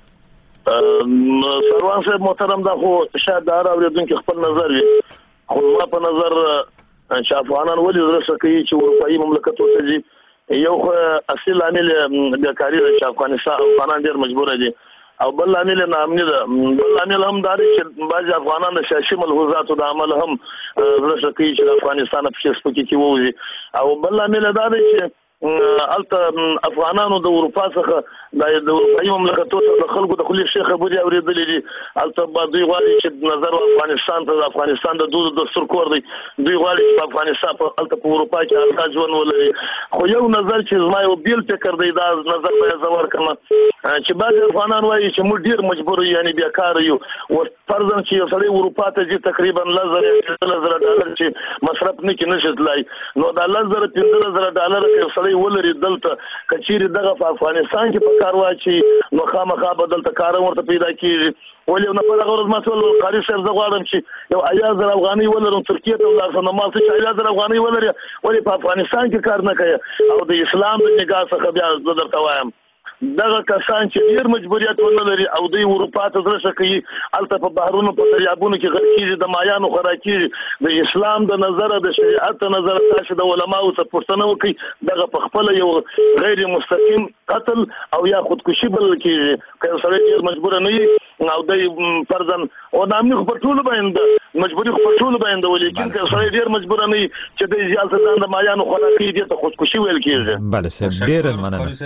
سروان صاحب محترم، دا خو شاید د هر اوریدونکو خپل نظر وي، خو ما په نظر چې افغانان ولې زړه ښه کوي چې اروپایي مملکتونو ته ځي، یو خو اصل عامل بیکاري ده چې افغانستان افغانان ډېر مجبوره دي، او بل عامل ناامني ده. بل عامل هم دا دی چې بعضې افغانان د سیاسي ملحوظاتو د عمل هم زړه ښه کوي چې د افغانستان په فیسبوک کې ووځي، او بل عامل دا دی چې هلته افغانانو د اروپا څخه د اروپایي مملکتونو ته د خلکو د خولې ښې خبرې اورېدلې دي. هلته به دوی غواړي چې نظر افغانستان ته، د افغانستان د دودو دستور کور دی، دوی غواړي چې په افغانستان په هلته په اروپا کې هلته ژوند ولري. خو یو نظر چې زما یو بیل فکر دی، دا نظر به یې زه ورکړم چې بعضې افغانان وایي چې موږ ډېر مجبور یو، یعنې بیکاره یو. فرضاً چې یو سړی اروپا ته ځي، تقریبا لس زره پنځلس زره ډالر چې مصرف نه کړي نشي تللی، نو دا لس زره پنځلس زره ډالر که یو سړی ولري دلته، که چیرې دغه په افغانستان کې په کار واچي نو خامخا به دلته کار ورته پیدا کېږي. ولې نه په دغه ورځ ما ته وویل قاري صاحب زه غواړم چې یو اویا زره افغانۍ ولرم، ترکیې ته ولاړ شم، نو ما ورته چې اویا زره افغانۍ ولرې ولې په افغانستان کې کار نه کوې؟ او د اسلام د نګاه څخه بیا زه درته وایم دغه کسان چې ډېر مجبوریت ونه لري او دوی اروپا ته زړه ښه کوي، هلته په بحرونو په دریابونو کې غرق کېږي، د مایانو خوراک کېږي. د اسلام د نظره، د شریعت د نظره تاسې د علماو څخه پوښتنه وکړئ، دغه په خپله یو غیر مستقیم قتل او یا خودکشي بلل کېږي. که یو سړی ډېر مجبوره نه وي او دی فرضاً او نامني خو په ټولو باندې مجبوري خو په ټولو باندې، ولیکن که یو سړی ډېر مجبوره نه وي چې دی هلته ځان د مایانو خوراک کوي، دې ته خودکشي ویل کېږي. بله صاحب، ډېره مننه.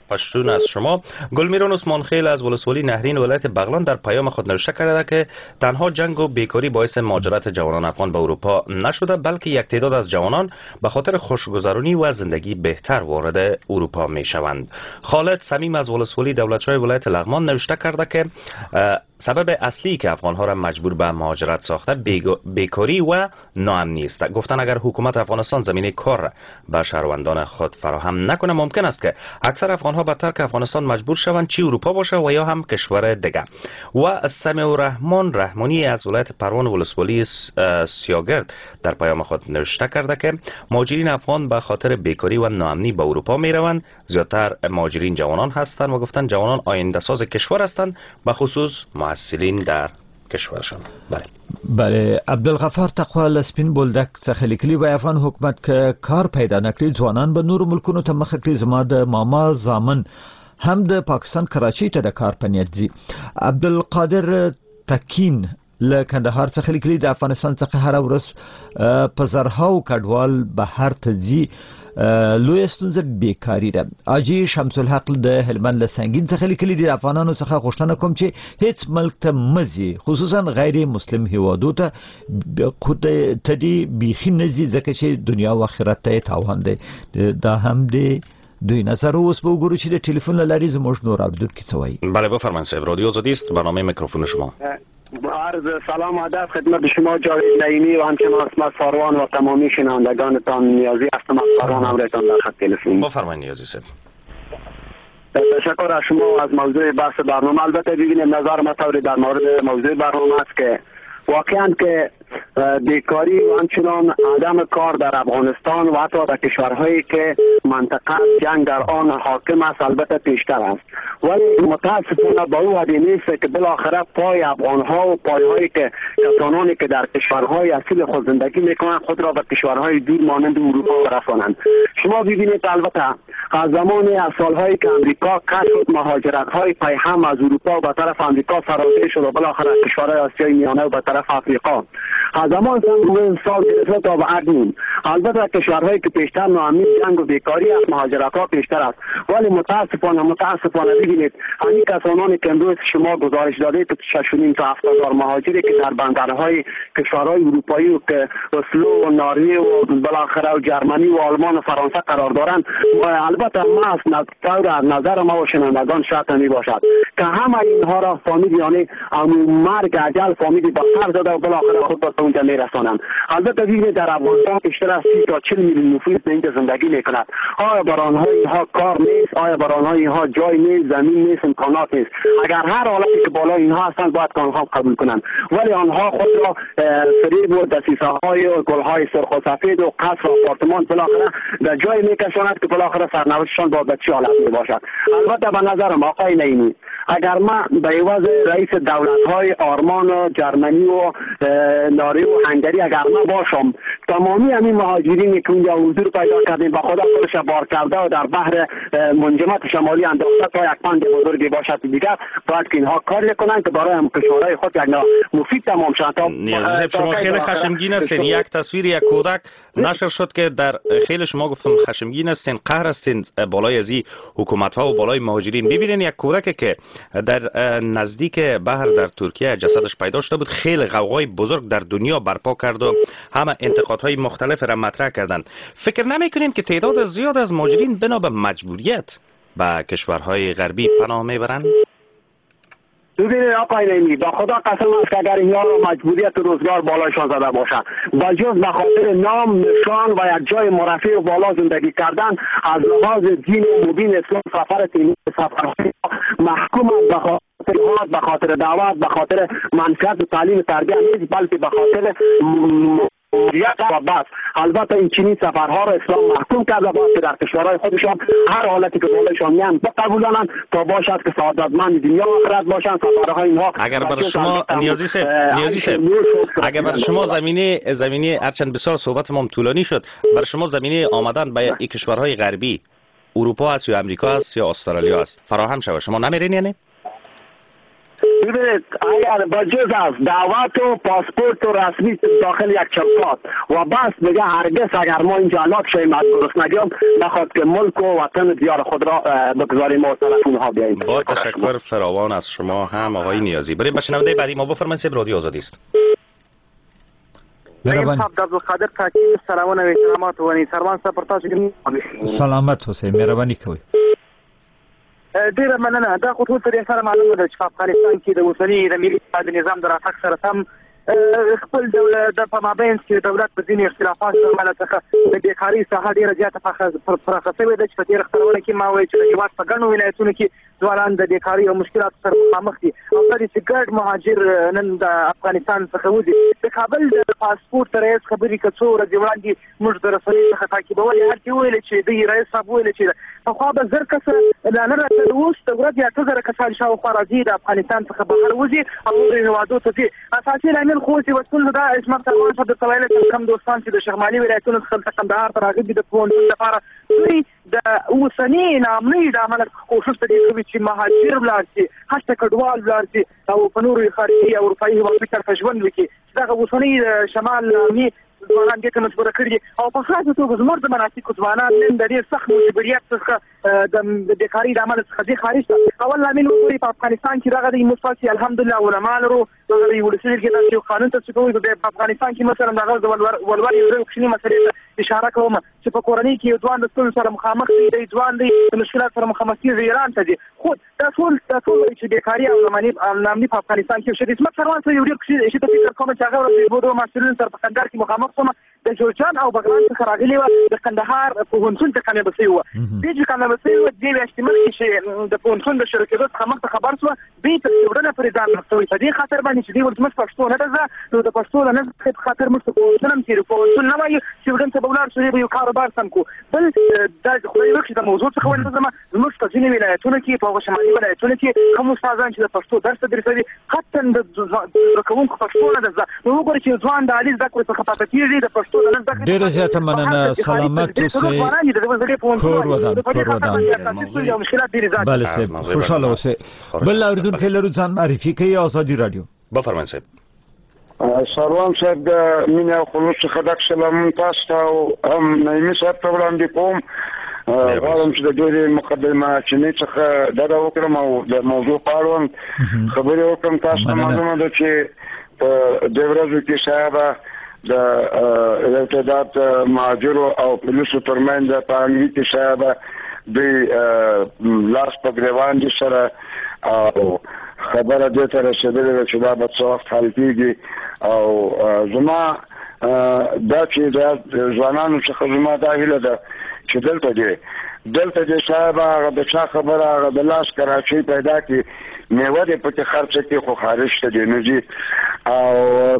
پشتون از شما. گلمیران عثمان خیل از ولسوالی نهرین ولایت بغلان در پیام خود نوشته کرده که تنها جنگ و بیکاری باعث مهاجرت جوانان افغان به اروپا نشده، بلکه یک تعداد از جوانان به خاطر خوشگذرانی و زندگی بهتر وارد اروپا می شوند. خالد صمیم از ولسوالی دولتچای ولایت لغمان نوشته کرده که سبب اصلی که افغانها را مجبور به مهاجرت ساخته بیکاری و ناامنی است. گفتن اگر حکومت افغانستان زمینه کار به شهروندان خود فراهم نکنه، ممکن است که اکثر افغانها به ترک افغانستان مجبور شوند، چی اروپا باشه و یا هم کشور دیگه. و سمیع الرحمن رحمانی از ولایت پروان ولسوالی سیاگرد در پیام خود نوشته کرده که مهاجرین افغان به خاطر بیکاری و ناامنی به اروپا می روند. زیادتر مهاجرین جوانان هستند و گفتن جوانان آینده ساز کشور هستند، به خصوص محصلین در کشورشان. بله بله عبدالغفار تقوا لسپین بولدک څخه لیکلي وای افغان حکومت که کار پیدا نکړي ځوانان به نور ملکونو ته مخه کړي. زما د ماما زامن هم د پاکستان کراچۍ ته د کار په نیت ځي. عبدالقادر تکین له کندهار څخه لیکلي د افغانستان څخه هر ورځ په زرهاو کډوال بهر ته ځي. لوی ستونزه بیکاری ده. اجي شمس الحق د هلمند له سنگین څخه لیکلي دي افغانانو څخه غوښتنه کوم چې هیڅ ملک ته مزي، خصوصا غیر مسلم هیوادو ته تدي بیخي نزي، ځکه چې دنیا او آخرت ته تاوان دی. دا هم دی دوی نظر اوس به وګورو چې د ټلیفون له لارې زموږ نور اورېدونکي څه وایي. بله بفرمایید صاحب، رادیو آزادی است، برنامه میکروفون شما. عرض سلام و ادب خدمت شما جاوید نعیمی و همچنین اسمت ساروان و تمامی شنوندگانتان. نیازی هستم از ساروان امرتان در خط تلفن. بفرمایید نیازی صاحب. تشکر از شما از موضوع بحث برنامه. البته ببینید نظر ما طوری در مورد موضوع برنامه است که واقعا که بیکاری و همچنان عدم کار در افغانستان و حتی در کشورهایی که منطقه جنگ در آن حاکم است البته پیشتر است، ولی متاسفانه با او حدی نیست که بالاخره پای افغانها و پایهایی که کسانانی که در کشورهای اصیل خود زندگی میکنند خود را به کشورهای دور مانند اروپا برسانند. شما ببینید البته از زمان از سالهایی که امریکا کشف شد مهاجرت های پای هم از اروپا به طرف امریکا سرازیر شد و بالاخره کشورهای آسیای میانه و به طرف افریقا از زمان سال گرفته تا به اکنون البته کشورهایی که پیشتر ناامنی جنگ و بیکاری از مهاجرت ها پیشتر است، ولی متاسفانه متاسفانه ببینید همین کسانانی که امروز شما گزارش دادید که شش و نیم تا هفت هزار مهاجری که در بندرهای کشورهای اروپایی و که اسلو و نروژ و بالاخره و جرمنی و آلمان و فرانسه قرار دارند، البته ما از نظر ما و شنوندگان شرط می باشد که همه اینها را فامیل یعنی مرگ اجل فامیلی با سر زده و بالاخره خود به اونجا میرسانند. البته ببینید در افغانستان بیشتر از سی تا چهل میلیون نفوس به اینجا زندگی میکند. آیا بر آنها اینها کار نیست؟ آیا بر آنها اینها جای نیست؟ زمین نیست؟ امکانات نیست؟ اگر هر حالتی که بالا اینها هستند باید که آنها قبول کنند، ولی آنها خود را فریب و دسیسه های و گل های سرخ و سفید و قصر و آپارتمان بالاخره در جای میکشاند که بالاخره سرنوشتشان با به چه حالت میباشد. البته به نظرم آقای نعیمی اگر من به عوض رئیس دولت‌های آلمان و جرمنی و نروژ و هنگری اگر من باشم، تمامی همین مهاجرینی که اونجا حضور پیدا کردیم با خدا خودش بار کرده و در بحر منجمد شمالی انداخته تا یک بند بزرگی باشد دیگر باید که اینها کار کنند که برای هم کشورهای خود یک مفید تمام شد. نیازی شما خیلی خشمگین هستین. یک تصویر یک کودک نشر شد که در خیلی شما گفتم خشمگین هستین، قهر هستین بالای از این حکومت ها و بالای مهاجرین. ببینین یک کودک که در نزدیک بحر در ترکیه جسدش پیدا شده بود، خیلی غوغای بزرگ در دنیا برپا کرد و همه انتقادهای مختلف را مطرح کردند. فکر نمی‌کنین که تعداد زیاد از مهاجرین بنا به مجبوریت به کشورهای غربی پناه میبرند؟ ببینید آقای نعیمی با خدا قسم است که اگر اینها را مجبوریت روزگار بالایشان زده باشد با جز به خاطر نام نشان و یک جای مرفع و بالا زندگی کردن از لحاظ دین و مبین اسلام سفر تیمی سفرهای محکوم به خاطر به خاطر دعوت به خاطر منفعت و تعلیم تربیت نیست، بلکه به خاطر و بس. البته این چنین سفرها را اسلام محکوم کرده باید که در کشورهای خودشان هر حالتی که بالایشان میان بقبولانند تا باشد که سعادتمند دنیا و آخرت باشند. سفرهای اینها اگر برای شما نیازی صاحب نیازی صاحب اگر برای شما زمینه زمینه هرچند بسیار صحبتمون طولانی شد، برای شما زمینه آمدن به این کشورهای غربی اروپا است یا امریکا است یا استرالیا است فراهم شود، شما نمیرین؟ یعنی ببینید اگر با جز از دعوت و پاسپورت و رسمی داخل یک چوکات و بس میگه هرگز اگر ما اینجا هلاک شویم از گرسنگی نخواد که ملک و وطن دیار خود را بگذاریم و طرف اونها بیاییم. با تشکر فراوان از شما هم آقای نیازی. بریم به شنونده بعدی ما. بفرمایید صاحب، رادیو آزادی است. مهرباني صاحب د عبدالقادر تاکي سلامونه و احترامات ونی سروان صاحب پر تاسو کې سلامت اوسئ، مهرباني کوئ. ډیره مننه. دا خو ټول ترې سره معلومه ده چې په افغانستان کې د اوسني د ملي اتحاد نظام د راتګ سره سم خپل دولت د په مابین کې دولت په ځینې اختلافات سره مله څخه د بیکاري ساحه ډیره زیاته پراخه شوې ده چې په تېر خبرونه کې ما وایي چې د هېواد په ګڼو ولایتونو کې ځوانان د بیکاري او مشکلاتو سره مخامخ دي او دا چې ګډ مهاجر نن د افغانستان څخه وځي. د کابل د پاسپورت رئیس خبرې که څو ورځې وړاندې موږ د رسنیو څخه تعقیبولې هلته ویلې چې د رئیس صاحب ویلې چې پخوا به زر کسه لا نه راتلل، اوس د ورځې اته زره کسان شاوخوا راځي د افغانستان څخه بهر وځي او نورو هېوادو ته ځي. اساسي لامل خو چې وسول دا اسمت سروان صاحب درته ویلی چې کم دوستان چې د شمالي ولایتونو څخه دلته کندهار ته راغلي د پوهنتون لپاره دوی د اوسني ناامنۍ له امله کوښښ ته ډېر کوي چې مهاجر ولاړ شي، هلته کډوال ولاړ شي او په نورو خارجي او اروپایي هېوادونو طرفه ژوند وکړي. دغه اوسني د شمال نامي ځوانان دې ته مجبوره کړي دي او په خاصه توګه زموږ د مناسکو ځوانان نن د ډېر سخت مجبوریت څخه د بیکاري د امله څخه دې خارج ته. اول لامل وګورئ په افغانستان کې دغه دی موږ تاسې الحمدلله علما لرو، دغه د ولسي جرګې داسې یو قانون تصویب کوي. په افغانستان کې مثلا دغه د ولور یو ځای کوچني مسلې ته اشاره کوم چې په کورنۍ کې یو ځوان د ستونزو سره مخامخ دی، دی ځوان دی د مشکلات سره مخامخ کېږي ایران ته ځي. خو دا ټول دا ټول وایي چې بیکاري او ناامني په افغانستان کې شته. عصمت سروان صاحب یو ډېر کوچني شي ته فکر کوم چې هغه ورځ د بودو مسؤلینو سره په کندهار کې مخامخ شوم، د جوزجان او بغلان څخه راغلي وه، د کندهار پوهنتون ته کامیابه شوي وه. دې چې کامیابه شوي وه دې میاشتې مخکې چې د پوهنتون د شروع کېدو څخه مخته خبر شوه، دوی تر څېړنه پورې ځان رسوي په دې خاطر باندې چې دوی ورته موږ پښتو نه ده زده، نو د پښتو د نه زده په خاطر موږ ته پوهنتون هم چې پوهنتون نه وایو څېړنې ته به ولاړ شو، به یو کاروبار سم کړو. بل دا خدای وکړي د موضوع څخه ونځم زموږ په ځینې ولایتونو کې په هغو شمالي ولایتونو کې کوم استادان چې د پښتو درس تدریسوي قطعا د زده کوونکو پښتو نه ده زده. نو وګورئ چې ځوان د عالي زده کړو څخه پاتې کېږي، د پښتو د نه زده کړې ډېره زیاته مننه. سلامت اوسئ، کور ودان کور ودان. بله صاحب خوشحاله اوسئ. بل اورېدونکی لرو، ځان معرفي کوي. آزادي راډیو. بفرمایئ صاحب. سروان صاحب د مینې او خلوص څخه ډک سلامونه تاسو ته او هم نعیمي صاحب ته وړاندې کوم. غواړم چې د ډېرې مقدمه چیني څخه ډډه وکړم او د موضوع په اړوند خبرې وکړم. تاسو ته معلومه ده چې په دې ورځو کې شاید د ارتداد مهاجرو او پولیسو ترمنځ په انګریزي کې شاید د لاس په ګریوان دي سره او خبره دې ته رسېدلې ده چې دا به څه وخت حل کېږي. او زما دا چې د ځوانانو څخه زما دا هیله ده چې دلته دی دلته د صاحب هغه د چا خبره هغه د لاس کراچۍ پیدا کړي، میوه دې پکې خرڅه کړي خو خارج ته دی نه ځي. او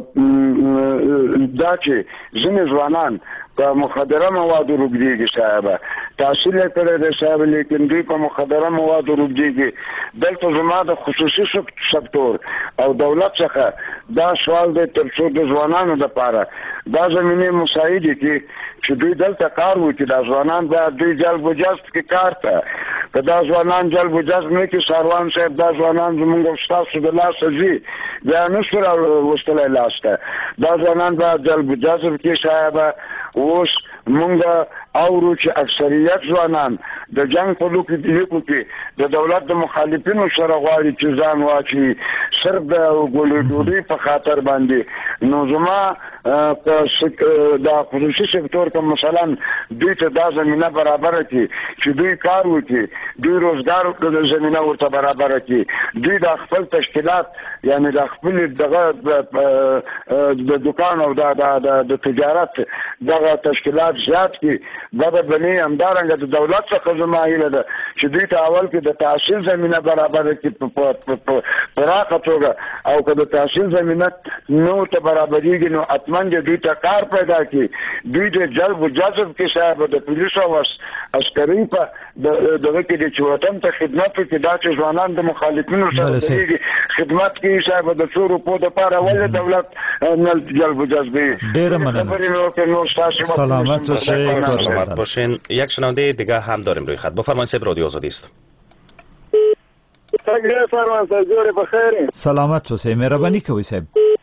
دا چې ځینې ځوانان په مخدره موادو روږدېږي صاحبه، تحصیل یې کړی دی صاحب لیکن دوی په مخدره موادو روږدېږي. دلته زما د خصوصي سکتور او دولت څخه دا سوال دی تر څو د ځوانانو لپاره دا زمینې مساعدې کړي چې دوی دلته کار وکړي. دا ځوانان باید دوی جلب و جذب کړي کار ته. که دا ځوانان جلب و جذب نه کړي سروان صاحب، دا ځوانان زموږ او ستاسو د لاسه ځي، بیا نه شو راوستلی لاس ته. دا ځوانان باید جلب و جذب کړي صاحبه. اوس مونږ اورو چې اکثریت ځوانان د جنگ په لیکو کې د دولت د مخالفینو سره غواړي چې ځان واچوي صرف د ګولې ډوډۍ په خاطر باندې. نو زما د خصوصي سکتور کې مثلا دوی ته دا زمینه برابره کړي چې دوی کار وکړي، دوی روزګار د زمینه ورته برابره کړي، دوی د خپل تشکیلات یعنی د خپل دغه د دکان او د تجارت دغه تشکیلات زیات کړي. دا به بني همدارنګه د دولت څخه زما هیله ده چې دوی ته اول کې د تحصیل زمینه برابره کړي په پراخه توګه، او که د تحصیل زمینه نو ته برابرېږي نو حتما دوی ته کار پیدا کړي. دوی د جلب و جذب کې صاحب د پولیسو او عسکري په دغه کې د چې وطن ته خدمت وکړي. دا چې ځوانان د مخالفینو سره درېږي خدمت کوي صاحب د څو روپو دپاره ولې دولت نه جلب و جذبوي. ډېره مننه. سلامت سلامت باشین. یک شنونده دیگه هم داریم روی خط. بفرمایید صاحب، رادیو آزادی است. څنګه سروان صاحب جوړې په خیر سلامت اوسئ مهرباني کوئ صاحب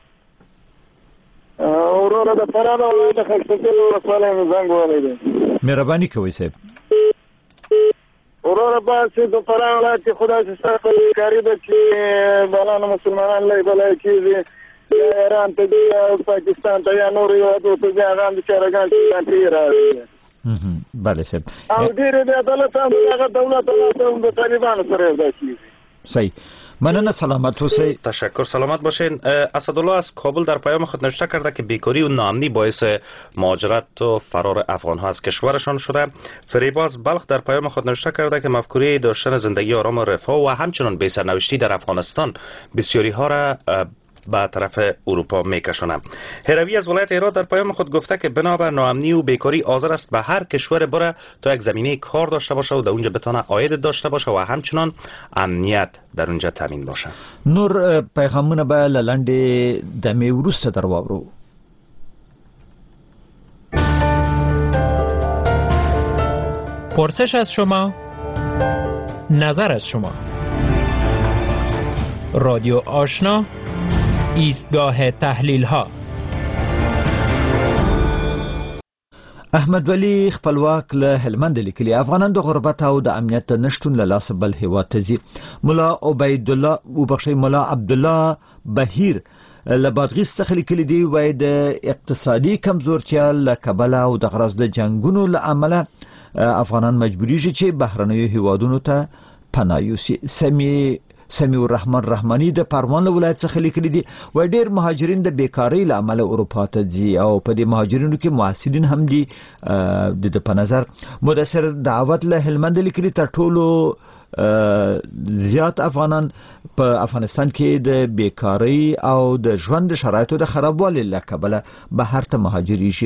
وروره د فراه ولایت د خلصتین ولسوالۍ مې زنګ وهلی دی مهرباني کوئ صاحب وروره باسې د فراه ولایت کې خو داسې سخته بیکاري ده چې بلانه مسلمانان لږ بلای کېږي یا ایران ته ځي یا پاکستان ته یا نورو هېوادو ته ځي هغه هم بېچارهګان چې ځان ته یې راځي بله صاحب او ډېرې بې عدالته هم د هغه دولت هم د طالبانو سره یو ځای کېږي صحیح مننه سلامت اوسئ. تشکر سلامت باشین. اسدالله از کابل در پیام خود نوشته کرده که بیکاری و ناامنی باعث مهاجرت و فرار افغان ها از کشورشان شده. فریباز بلخ در پیام خود نوشته کرده که مفکوره داشتن زندگی آرام و رفاه و همچنان بی سرنوشتی در افغانستان بسیاری ها را به طرف اروپا میکشانم. هروی از ولایت هرات در پیام خود گفته که بنابر ناامنی و بیکاری حاضر است به هر کشور بره تا یک زمینه کار داشته باشه و در اونجا بتونه عاید داشته باشه و همچنان امنیت در اونجا تامین باشه. نور پیغامونه به لنډه دمه ورسته در واورو. پرسش از شما، نظر از شما. رادیو آشنا، ایستگاه تحلیل ها. احمد ولی خپلواک له هلمند لیکلي افغانان د غربت او د امنیت نشټون له لاسه بل هیواد ته ځي. مولا عبید الله وبخښي مولا عبد الله بهیر له بادغیس څخه لیکلي دی وای د اقتصادي کمزورتیا له کبله او د غرض د جنگونو له امله افغانان مجبوریږي چې بهرنیو هیوادونو ته پناه یوسي. سمی سمیع الرحمن رحمانی د پروان ولایت څخه لیکلي دي و ډیر مهاجرین د بیکاری له امله اروپا ته ځي او په دې مهاجرینو کې محصلین هم دي. د په نظر مدثر دعوت له هلمند لیکلي تر ټولو زیات افغانان په افغانستان کې د بیکاری او د ژوند شرایطو د خرابوالي له کبله بهر ته مهاجري شي.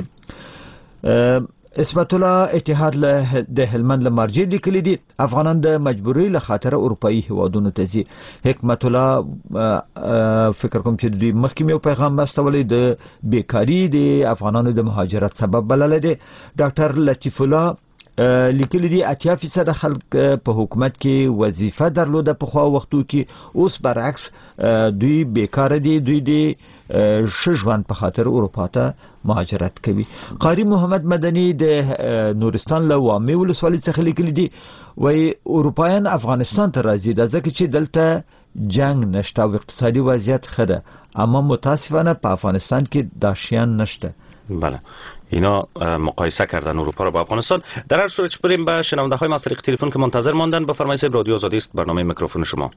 اسمت الله اتحاد له د هلمند لمرجې لیکلي دي افغانان د مجبورۍ له خاطر اروپאי هیوادونو ته ځي. حکمت الله فکر کوم چې دوی مخکې یو پیغام واستولی د بیکاری د افغانانو د مهاجرت سبب بللی دی. ډاکټر لطیف الله لیکلي دي اتیا فیصد خلک په حکومت کې وظیفه درلوده په خو وختو کې اوس برعکس دوی بیکاره دي. دوی د ښه ژوند په خاطر اروپا ته مهاجرت کوي. قاری محمد مدني د نورستان له وامې ولسوالۍ څخه لیکلي دي وای اروپایان افغانستان ته راځي د ځکه چې دلته جنگ نشته او اقتصادي وضعیت ښه ده اما متاسفانه په افغانستان کې دا شیان نشته. بله اینا مقایسه کردن اروپا را با افغانستان. در هر صورت بریم به شنونده های ما از طریق تلفن که منتظر ماندن. بفرمایید رادیو آزادی است برنامه میکروفون شما.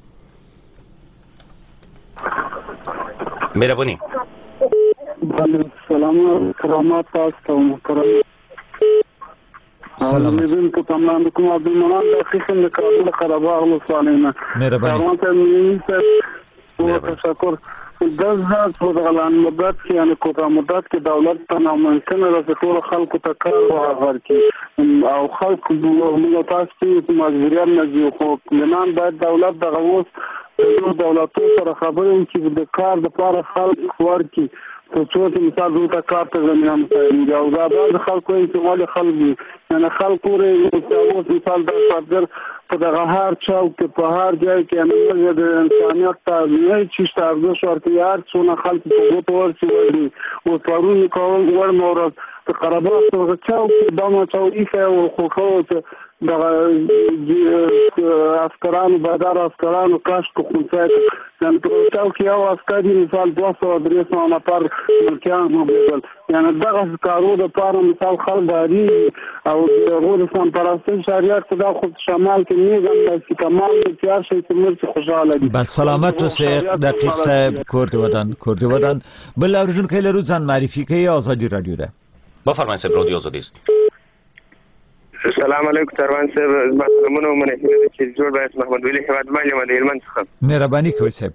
مهربانی. بله سلام کرامات تاسو محترم. سلام علیکم که تمام کوم عبدالمنان د خصم د کابل قرهباغ ولسوالۍ نه. مهربانی. تشکر. دزد په غلان مدت کې یعنی کوټه مدت کې دولت ته ناممکن راځي ټول خلکو ته کار ورکړي او خلکو موږ تاسو ته مجبوریت نه دي خو لمن باید دولت دغه اوس د دولتو سره خبرې چې د کار لپاره خلک ورکړي ته څو چې مثال دوی کار ته زمينه مساعده او دا د خلکو استعمال خلک یعنی خلکو لري مثال د صدر په دغه هر چاو کې په هر ځای کې امنیت د انسانیت ته نه چې ستاسو شرطیات څونه خلک په وته ورسي او پرونی کوم ور مورد په قرهباغ څخه چاو کې دمو چاو ایفه او خوخو دغه افکارانو بادار افکارانو کاش کو خونسایت یعنی پروتاو کې یو افکاری مثال دوه سوه درې سوه نفر ملکیان موجود یعنی دغه کارو د پاره مثال خلداري او دغه د سمپرستۍ شریعت دا خو شمال کې نظام د کمال د تیار شي چې موږ خوشاله دي. بس سلامت اوسئ دقیق صاحب کورد ودان کورد ودان بل اورجون کله رو ځان معرفي کوي آزادی رادیو ده. بفرمایید رادیو آزادی است. السلام علیکم تروان صاحب زما سلامونه او مننه چې جوړ باید محمد ولی هواد مالي مده هلمند څخه. مهرباني کوئ صاحب.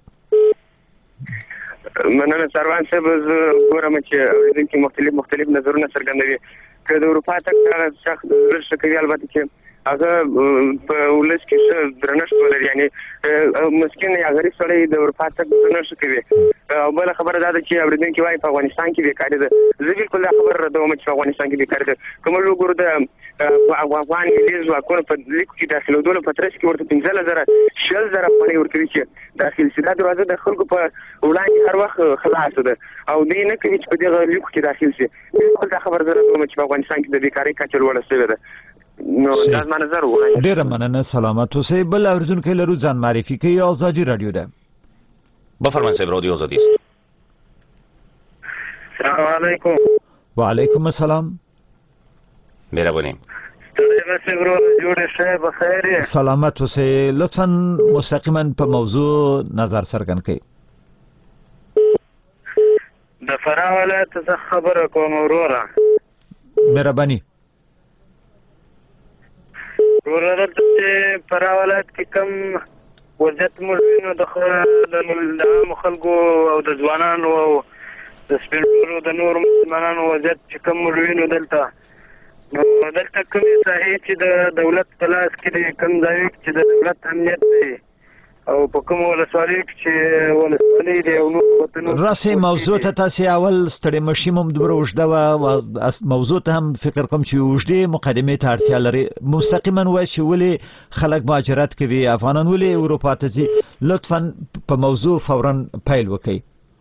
مننه تروان صاحب ګورم چې اوریدونکو مختلف مختلف نظرونه څرګندوي. که د اروپا تک هغه شخص ورشه کوي البته چې هغه په ولس کې څه درنښت ولري، یعنی مسکین یا غریب سړی د اروپا څخه درنښت کوي. او بل خبره دا ده چې اوریدونکي وایي په افغانستان کې بیکاري ده. زه بالکل دا خبره ردوم چې په افغانستان کې بیکاري ده. که موږ وګورو د افغان ملي ځواکونو په لیکو کې داخلېدلو په ترڅ کې ورته پنځلس زره شل زره افغانۍ ورکوي چې داخل شي. دا دروازه د خلکو په وړاندې هر وخت خلاصه ده او دوی نه کوي چې په دغه لیکو کې داخل شي. بالکل دا خبره زه ردوم چې په افغانستان کې د بیکارۍ کچه لوړه شوې ده. نو دا زما نظر و. ډېره مننه، سلامت اوسئ. بل اورېدونکی لرو، ځان معرفي کوي. ازادي رادیو ده. بفرمایئ صاحب، رادیو ازادي است. سلام علیکم. وعلیکم السلام. مهرباني. سلامت اوسئ. لطفا مستقیما په موضوع نظر څرګند کړئ. د فراه ولایت څخه خبره کوم وروره. مهرباني. وروره دلته چې فراه ولایت کې کوم وضعیت موږ وینو د عامو خلکو او د ځوانانو او د سپین ږیرو د نورو مسلمانانو وضعیت چې کوم موږ وینو دلته، نو دلته کومې ساحې چې د دولت په لاس کې دي، کوم ځای چې د دولت امنیت دی او په کوم ولسوالۍ کې چې ولسوالۍ دی او نور وطنونه. راسې موضوع ته تاسې اول ستړې مشي مو دومره اوږده وه، موضوع ته هم فکر کوم چې اوږدې مقدمې ته اړتیا لري. مستقیما وایي چې ولې خلک مهاجرت کوي، افغانان ولې اروپا ته ځي. لطفا په موضوع فورا پیل وکړئ.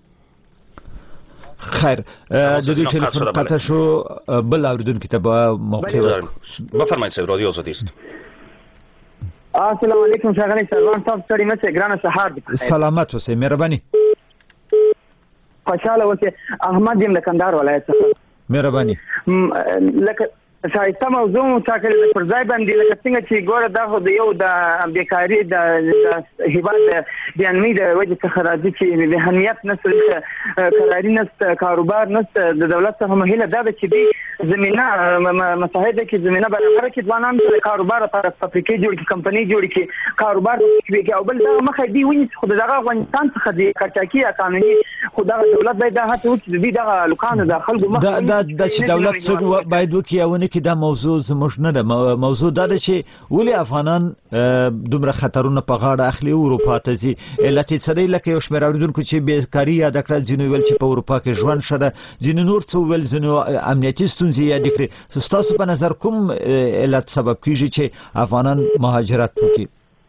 خیر، د دوی ټلیفون قطع شو. بل اورېدونکي ته به موقع ورکړو. بفرمایئ صاحب، رادیو ازادي است. السلام علیکم ښاغلی سروان صاحب، ستړي مه شئ، ګرانه سهار دې بخیر. سلامت اوسئ، مهرباني. خوشحاله اوسئ. احمد یم له کندهار ولایت څخه. مهرباني. لکه ښایسته موضوع مو ټاکلې ده پر ځای باندې، لکه څنګه چې ګوره دا خو د یو د بیکاري د هېواد د بېامنۍ د وجې څخه راځي چې ذهنیت نشته، کراري نشته، کاروبار نشته. د دولت څخه مو هیله دا ده چې دوی زمینه مساعده کې زمینه برابره کړي، ځوانانو ته د کاروبار لپاره فابریکې جوړ کړي، کمپنۍ جوړې کړي، کاروبار وکړي. او بل دغه مخه دوی ونیسي، خو د دغه افغانستان څخه د قاچاقي یا قانوني، خو دغه دولت باید دا هڅه وکړي چې دوی دغه هلکانو د خلکو مخه دا چې دولت څه باید وکړي او ونه کړي. دا موضوع زموږ نه ده. موضوع دا ده چې ولې افغانان دومره خطرونه په غاړه اخلي اروپا ته ځي. علت یې څه دی؟ لکه یو شمېر اورېدونکو چې بیکاري یاده کړه، ځینو ویل چې په اروپا کې ژوند ښه ده، ځینو نور څه وویل، ځینو امنیتي ستونزې یادې کړې. ستاسو په نظر کوم علت سبب کیږي چې افغانان مهاجرت وکړي؟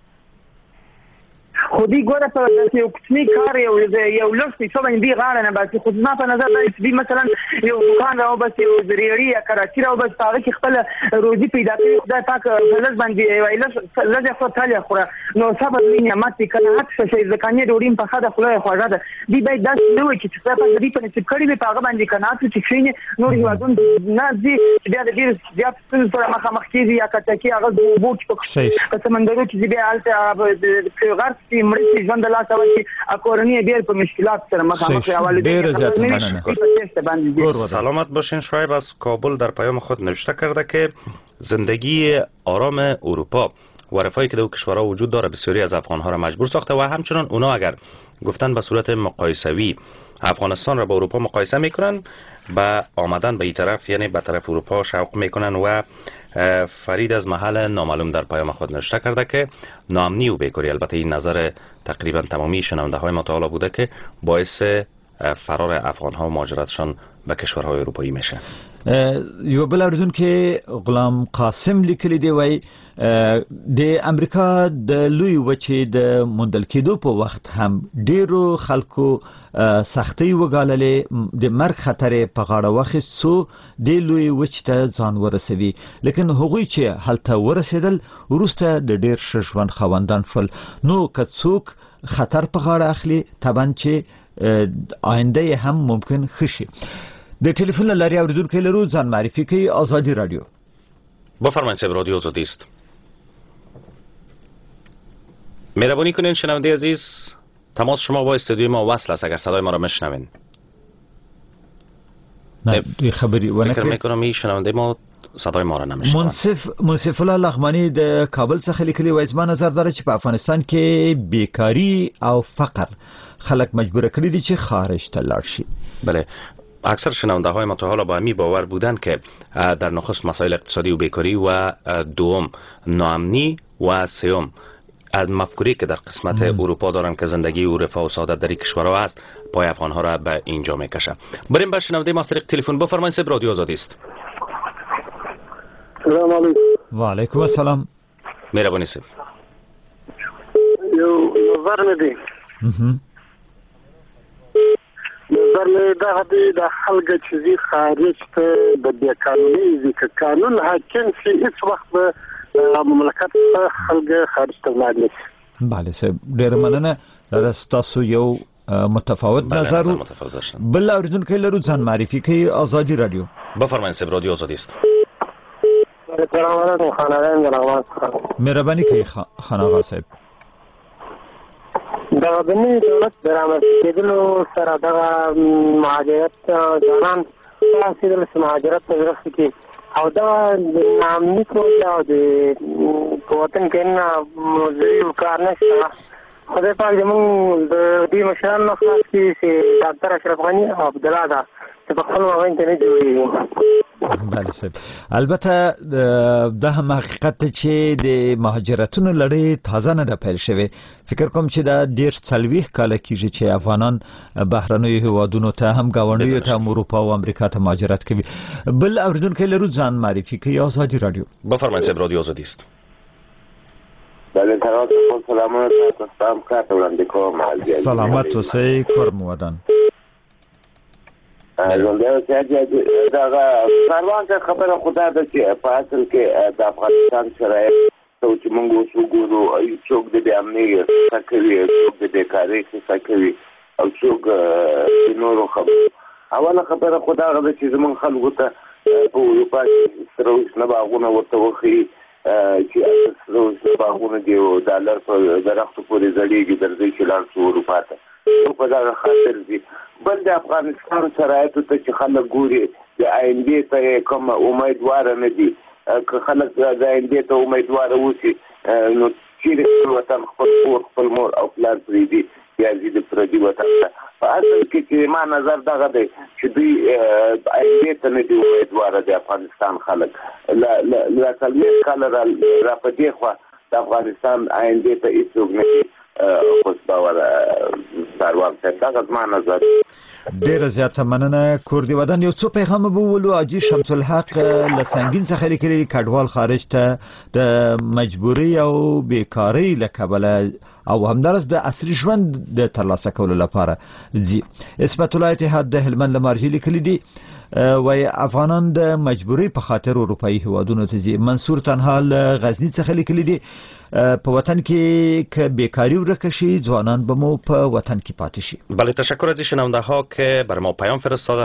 خو دوی ګوره په داسې یو کوچني کار یو یو لږ پیسو باندې دوی غاړه نه باسي. خو زما په نظر دا چې دوی مثلا یو دوکان راوباسي، یو ریړۍ یا کراچي راوباسي، په هغه کې خپله روزي پیدا کوي. خدای پاک په لږ باندې لږ یې خور تل یې خوره، نو صبر دوی نعمت دی. قناعت ښه شی، ځکانې ډوډۍ هم پخه ده، خوله یې خوږه ده. دوی باید داسې نه وایي چې خدای پاک د دوی په نصیب کړي وي، په هغه باندې قناعت وي چې کښېني نور هېوادونو نه ځي، چې بیا د ډېرو زیات ستونزو سره مخامخ کېږي. یا قاچاقي هغه د اوبو کې په سمندرو کې ځي، بیا هلته غرق شي، مړه شي، ژوند د لاسه ورکړي، کورنۍ بیا په مشکلات سره مخامخ وي. سلامت باشین. شعیب از کابل در پیام خود نوشته کرده که زندگی آرام اروپا و رفاهی که در کشورها وجود داره بسیاری از افغانها را مجبور ساخته و همچنان اونا اگر گفتن به صورت مقایسوی افغانستان را با اروپا مقایسه میکنن، به آمدن به این طرف یعنی به طرف اروپا شوق میکنن. و فرید از محل نامعلوم در پیام خود نوشته کرده که ناامنی و بیکاری، البته این نظر تقریبا تمامی شنونده های مطالعه بوده، که باعث فرار افغان ها و مهاجرتشان به کشورهای اروپایی میشه. یو بل اورېدونکی غلام قاسم لیکلی دی، وایي د امریکا د لوی وچې د موندل کېدو په وخت هم ډیرو خلکو سختۍ وګاللې، د مرګ خطر یې په غاړه واخیست څو د لوی وچې ته ځان ورسوي. لیکن هغوی چې هلته ورسېدل وروسته د ډیر ښه ژوند خاوندان شول. نو که څوک خطر په غاړه اخلي، طبعا چې آینده یې هم ممکن ښه شي. د ټلیفون له لارې اورېدونکی لرو، ځان معرفي کوي. ازادي رادیو. بفرمایید صاحب، رادیو ازادی است. مهربانی کنین شنونده عزیز، تماس شما با استودیوی ما وصل است اگر صدای ما را میشنوین. نه خبری ونه فکر میکنم این شنونده ما صدای ما را نمیشنوه. منصف منصف الله لغمانی د کابل څخه لیکلی وایي زما نظر داره چې په افغانستان کې بیکاری او فقر خلک مجبور کړي دي چې خارج ته لاړ شي. بله، اکثر شنونده های ما تا حالا با همی باور بودند که در نخست مسائل اقتصادی و بیکاری و دوم ناامنی و سوم مفکوری که در قسمت مم. اروپا دارن که زندگی و رفاه و سعادت در این کشورها است پای افغان ها را به اینجا میکشه. بریم به شنونده ما از طریق تلفن. بفرمایید صاحب، رادیو آزادی است. سلام علیکم. و علیکم السلام. مهربانی صاحب. یو نظر ندی نظر ندی د خلق چیزی خارج ته د بیقانوني ځکه قانون حاکم شي هیڅ وخت به مملکت خلق خارج ته لاړ نشي. بله صاحب، ډېره مننه. تاسو یو متفاوت نظر بل اوریدونکو لرو، ځان معرفي کوي. آزادی رادیو. بفرمایید صاحب، رادیو آزادی است. سلام علیکم. خانقاه جناب مهرباني کوي خانقاه صاحب. د بني دولت درامد کېدلو سره د مهاجرت ځوانان تاسو د مهاجرت تجربه کې او دا نامني کول او د وطن کې نه مزري کار نشته. خدای پاک زموږ د دې مشران نه خلاص کړي چې ډاکټر اشرف غني او عبدالله دا چې په خپل وغین ته نه جوړېږي. بله صاحب، البته دا هم حقیقت چې د مهاجرتونو لړۍ تازه نه ده پیل شوې. فکر کوم چې دا ډېر څلوېښت کاله کېږي چې افغانان بهرنیو هېوادونو ته هم ګاونډیو ته هم اروپا او امریکا ته مهاجرت کوي. بل اورېدونکی لرو، ځان معرفي کوي. آزادی رادیو. بفرمایید صاحب، رادیو آزادی است. بله تمام سلامونه تاسو ته کار وړاندې کوم. سلامت اوسئ، کور مو ودان. زنده چې دا کاروان ته خبره خدا ده چې په اصل کې د افغانستان شرایط چې موږ اوس وګورو، څوک د بې امنۍ څه کوي، څوک د بیکارۍ څه کوي او څوک د نورو خبرو. اوله خبره خدا ده چې زموږ خلکو ته په اروپا کې سره اوسنه باغونه ورته وښيي چې سره اوسنه باغونه دي او ډالر په درختو پورې ځړېږي درځي چې لاړ شو اروپا ته. نو په دغه خاطر دي. بل د افغانستان شرایطو ته چې خلک ګوري د آیندې ته کوم امیدواره نه دي. که خلک د آیندې ته امیدواره اوسي نو چیرې خپل وطن، خپل کور، خپل مور او پلار پرېږدي یا ځي د پردي وطن ته. په اصل کې چې ما نظر دغه دی چې دوی آیندې ته نه دي امیدواره د افغانستان خلک. له څلوېښت کاله را په دې خوا د افغانستان آیندې ته هېڅوک نه دي خوش باور سروان صاحب. دغه زما نظر. ډیره زیاته مننه. کور دی ودان یو څو پیغام به وولو. حاجي شمس الحق له سنگین څخه لیکلي کډوال خارج ته د مجبوري او بیکاری له کبله او همدارس د عصري ژوند د ترلاسه کولو لپاره ځي. اسمت الله اتحاد د هلمند لمارجي لیکلي دي وای افغانان د مجبوري په خاطر اروپایي هیوادونو ته ځي. منصور تنها له غزني څخه لیکلي دي په وطن کې که بیکاری ورکه شي ځوانان به مو په وطن کې پاتې شي. بله تشکر از شنونده ها که بر ما پیام فرستاده.